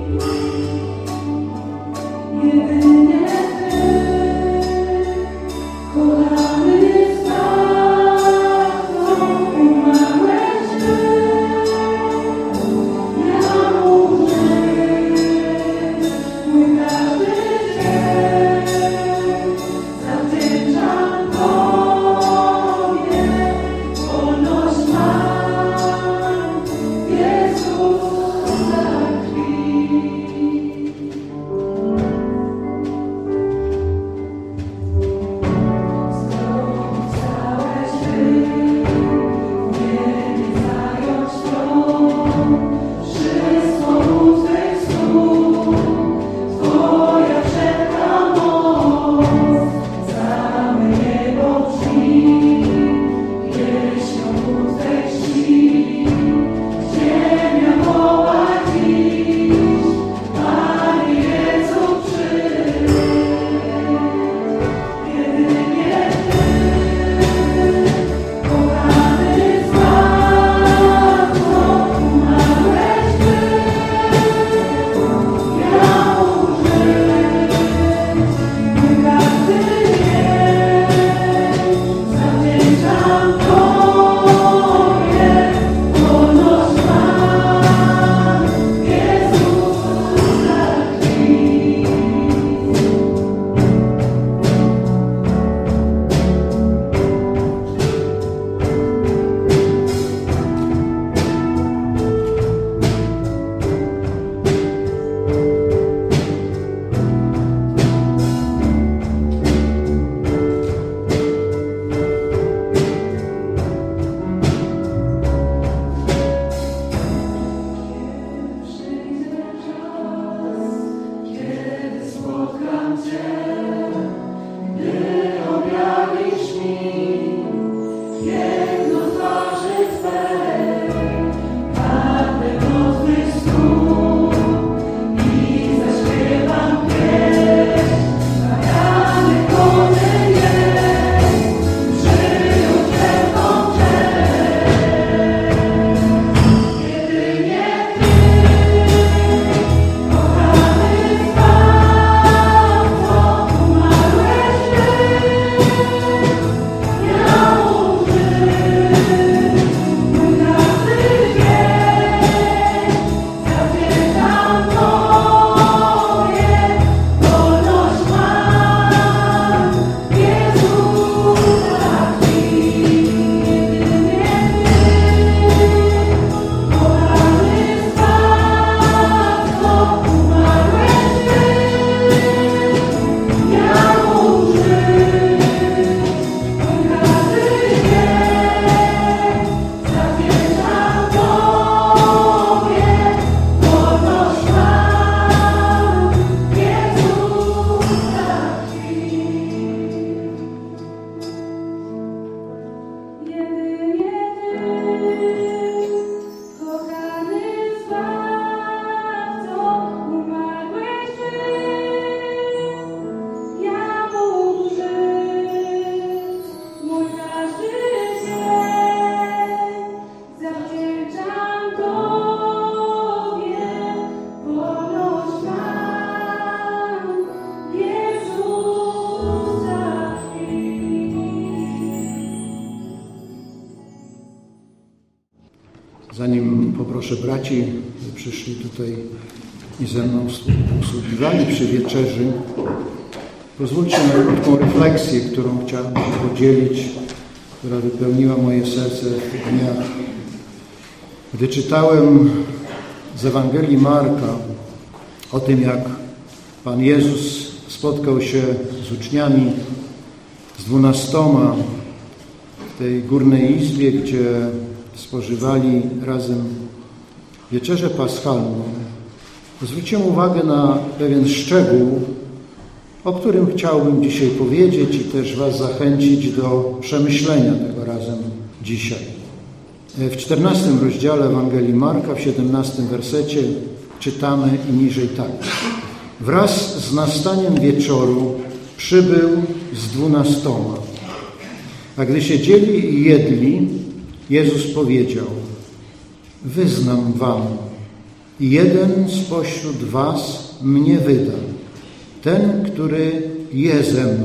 proszę braci, że przyszli tutaj i ze mną usługiwali przy wieczerzy. Pozwólcie na krótką refleksję, którą chciałem się podzielić, która wypełniła moje serce w tych dniach. Gdy czytałem z Ewangelii Marka o tym, jak Pan Jezus spotkał się z uczniami, z dwunastoma w tej górnej izbie, gdzie spożywali razem wieczerzę paschalną, zwróciłem uwagę na pewien szczegół, o którym chciałbym dzisiaj powiedzieć i też Was zachęcić do przemyślenia tego razem dzisiaj. W czternastym rozdziale Ewangelii Marka, w siedemnastym wersecie czytamy i niżej tak. Wraz z nastaniem wieczoru przybył z dwunastoma. A gdy siedzieli i jedli, Jezus powiedział: wyznam wam, jeden spośród was mnie wyda, ten, który je ze mną.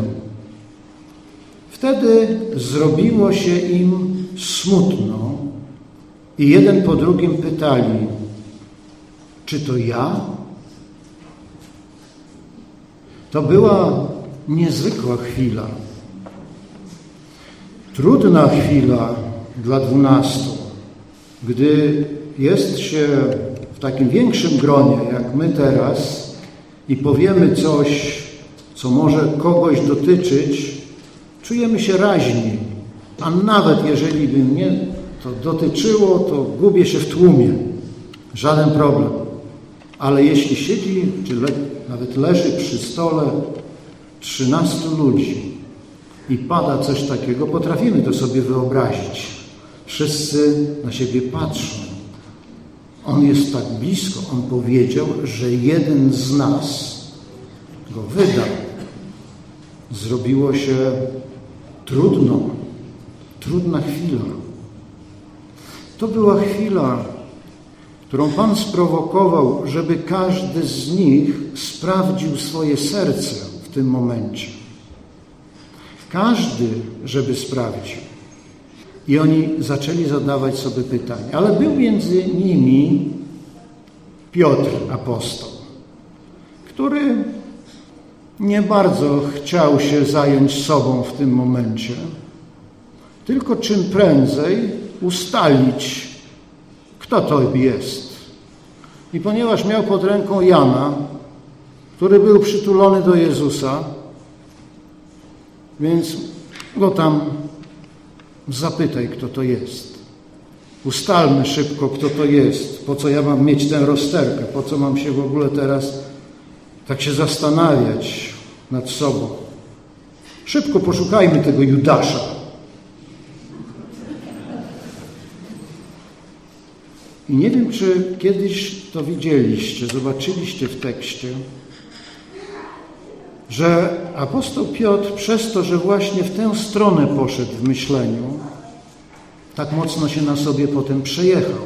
Wtedy zrobiło się im smutno i jeden po drugim pytali: czy to ja? To była niezwykła chwila. Trudna chwila dla dwunastu, gdy jest się w takim większym gronie, jak my teraz, i powiemy coś, co może kogoś dotyczyć, czujemy się raźniej. A nawet jeżeli by mnie to dotyczyło, to gubię się w tłumie. Żaden problem. Ale jeśli siedzi, czy le, nawet leży przy stole trzynastu ludzi i pada coś takiego, potrafimy to sobie wyobrazić. Wszyscy na siebie patrzą. On jest tak blisko. On powiedział, że jeden z nas go wyda. Zrobiło się trudno. Trudna chwila. To była chwila, którą Pan sprowokował, żeby każdy z nich sprawdził swoje serce w tym momencie. Każdy, żeby sprawdził. I oni zaczęli zadawać sobie pytania. Ale był między nimi Piotr, apostoł, który nie bardzo chciał się zająć sobą w tym momencie, tylko czym prędzej ustalić, kto to jest. I ponieważ miał pod ręką Jana, który był przytulony do Jezusa, więc go tam zapytaj, kto to jest. Ustalmy szybko, kto to jest. Po co ja mam mieć tę rozterkę? Po co mam się w ogóle teraz tak się zastanawiać nad sobą? Szybko poszukajmy tego Judasza. I nie wiem, czy kiedyś to widzieliście, zobaczyliście w tekście, że apostoł Piotr przez to, że właśnie w tę stronę poszedł w myśleniu, tak mocno się na sobie potem przejechał.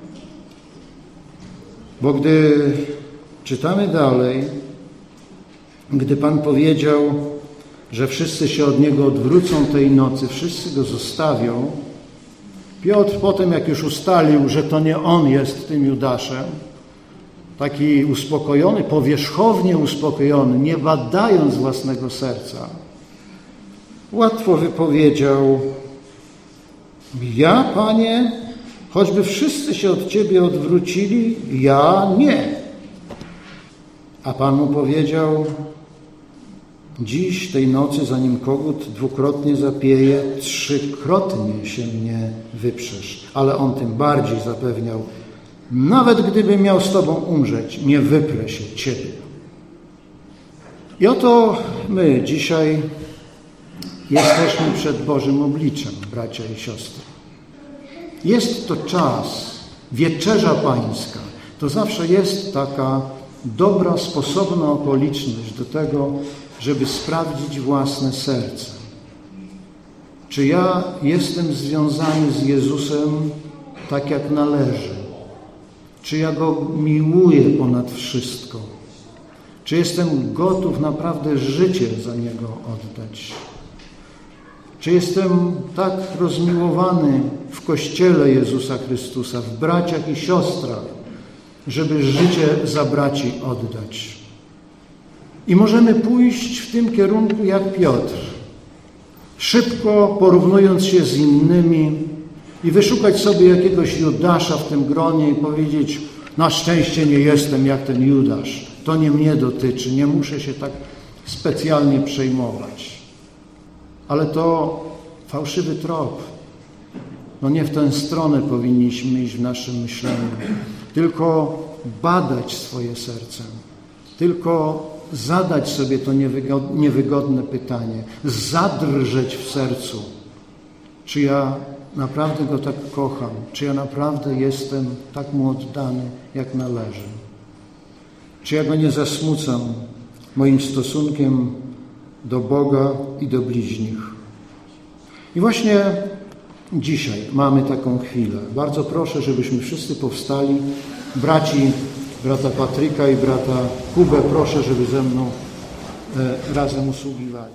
Bo gdy czytamy dalej, gdy Pan powiedział, że wszyscy się od Niego odwrócą tej nocy, wszyscy Go zostawią, Piotr potem, jak już ustalił, że to nie on jest tym Judaszem, taki uspokojony, powierzchownie uspokojony, nie badając własnego serca, łatwo wypowiedział: ja, Panie, choćby wszyscy się od Ciebie odwrócili, ja nie. A Pan mu powiedział: dziś, tej nocy, zanim kogut dwukrotnie zapieje, trzykrotnie się mnie wyprzesz. Ale on tym bardziej zapewniał: nawet gdybym miał z Tobą umrzeć, nie wyprę się Ciebie. I oto my dzisiaj jesteśmy przed Bożym obliczem, bracia i siostry. Jest to czas, wieczerza pańska. To zawsze jest taka dobra, sposobna okoliczność do tego, żeby sprawdzić własne serce. Czy ja jestem związany z Jezusem tak, jak należy? Czy ja Go miłuję ponad wszystko? Czy jestem gotów naprawdę życie za Niego oddać? Czy Czy jestem tak rozmiłowany w Kościele Jezusa Chrystusa, w braciach i siostrach, żeby życie za braci oddać? I możemy pójść w tym kierunku jak Piotr, szybko porównując się z innymi i wyszukać sobie jakiegoś Judasza w tym gronie i powiedzieć: na szczęście nie jestem jak ten Judasz, to nie mnie dotyczy, nie muszę się tak specjalnie przejmować. Ale to fałszywy trop. No nie w tę stronę powinniśmy iść w naszym myśleniu, tylko badać swoje serce, tylko zadać sobie to niewygodne pytanie, zadrżeć w sercu, czy ja naprawdę Go tak kocham, czy ja naprawdę jestem tak Mu oddany, jak należy, czy ja Go nie zasmucam moim stosunkiem do Boga i do bliźnich. I właśnie dzisiaj mamy taką chwilę. Bardzo proszę, żebyśmy wszyscy powstali. Braci, brata Patryka i brata Kubę proszę, żeby ze mną e, razem usługiwali.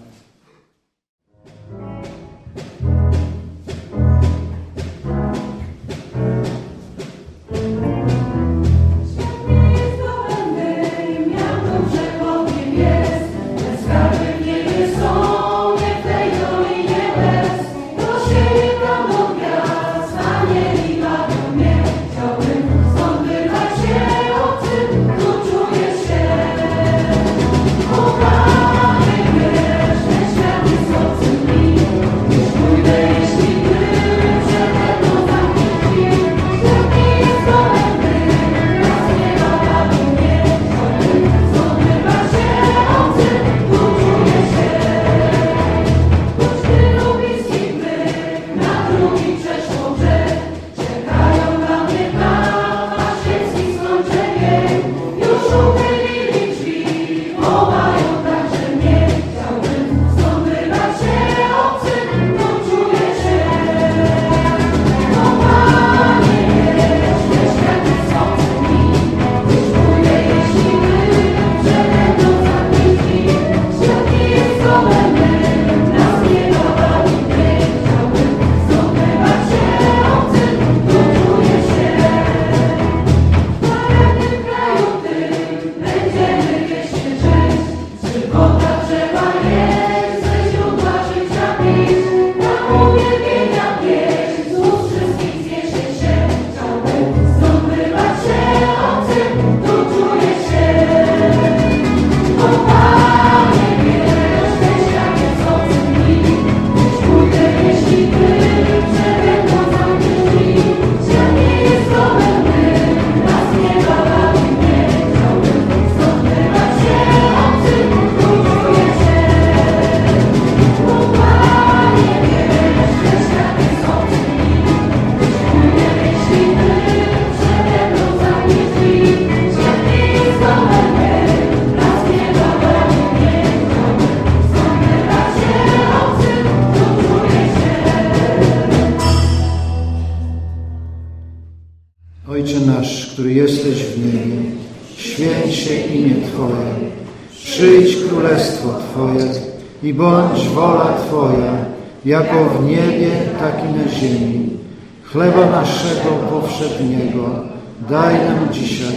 Ojcze nasz, który jesteś w niebie, święć się imię Twoje, przyjdź królestwo Twoje i bądź wola Twoja, jako w niebie, tak i na ziemi. Chleba naszego powszedniego daj nam dzisiaj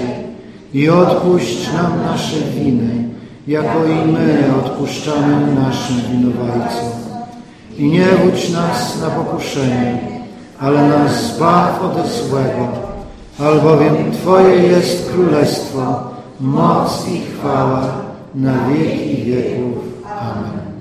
i odpuść nam nasze winy, jako i my odpuszczamy naszym winowajcom. I nie wódź nas na pokuszenie, ale nas zbaw ode złego, albowiem Twoje jest królestwo, moc i chwała na wieki wieków. Amen.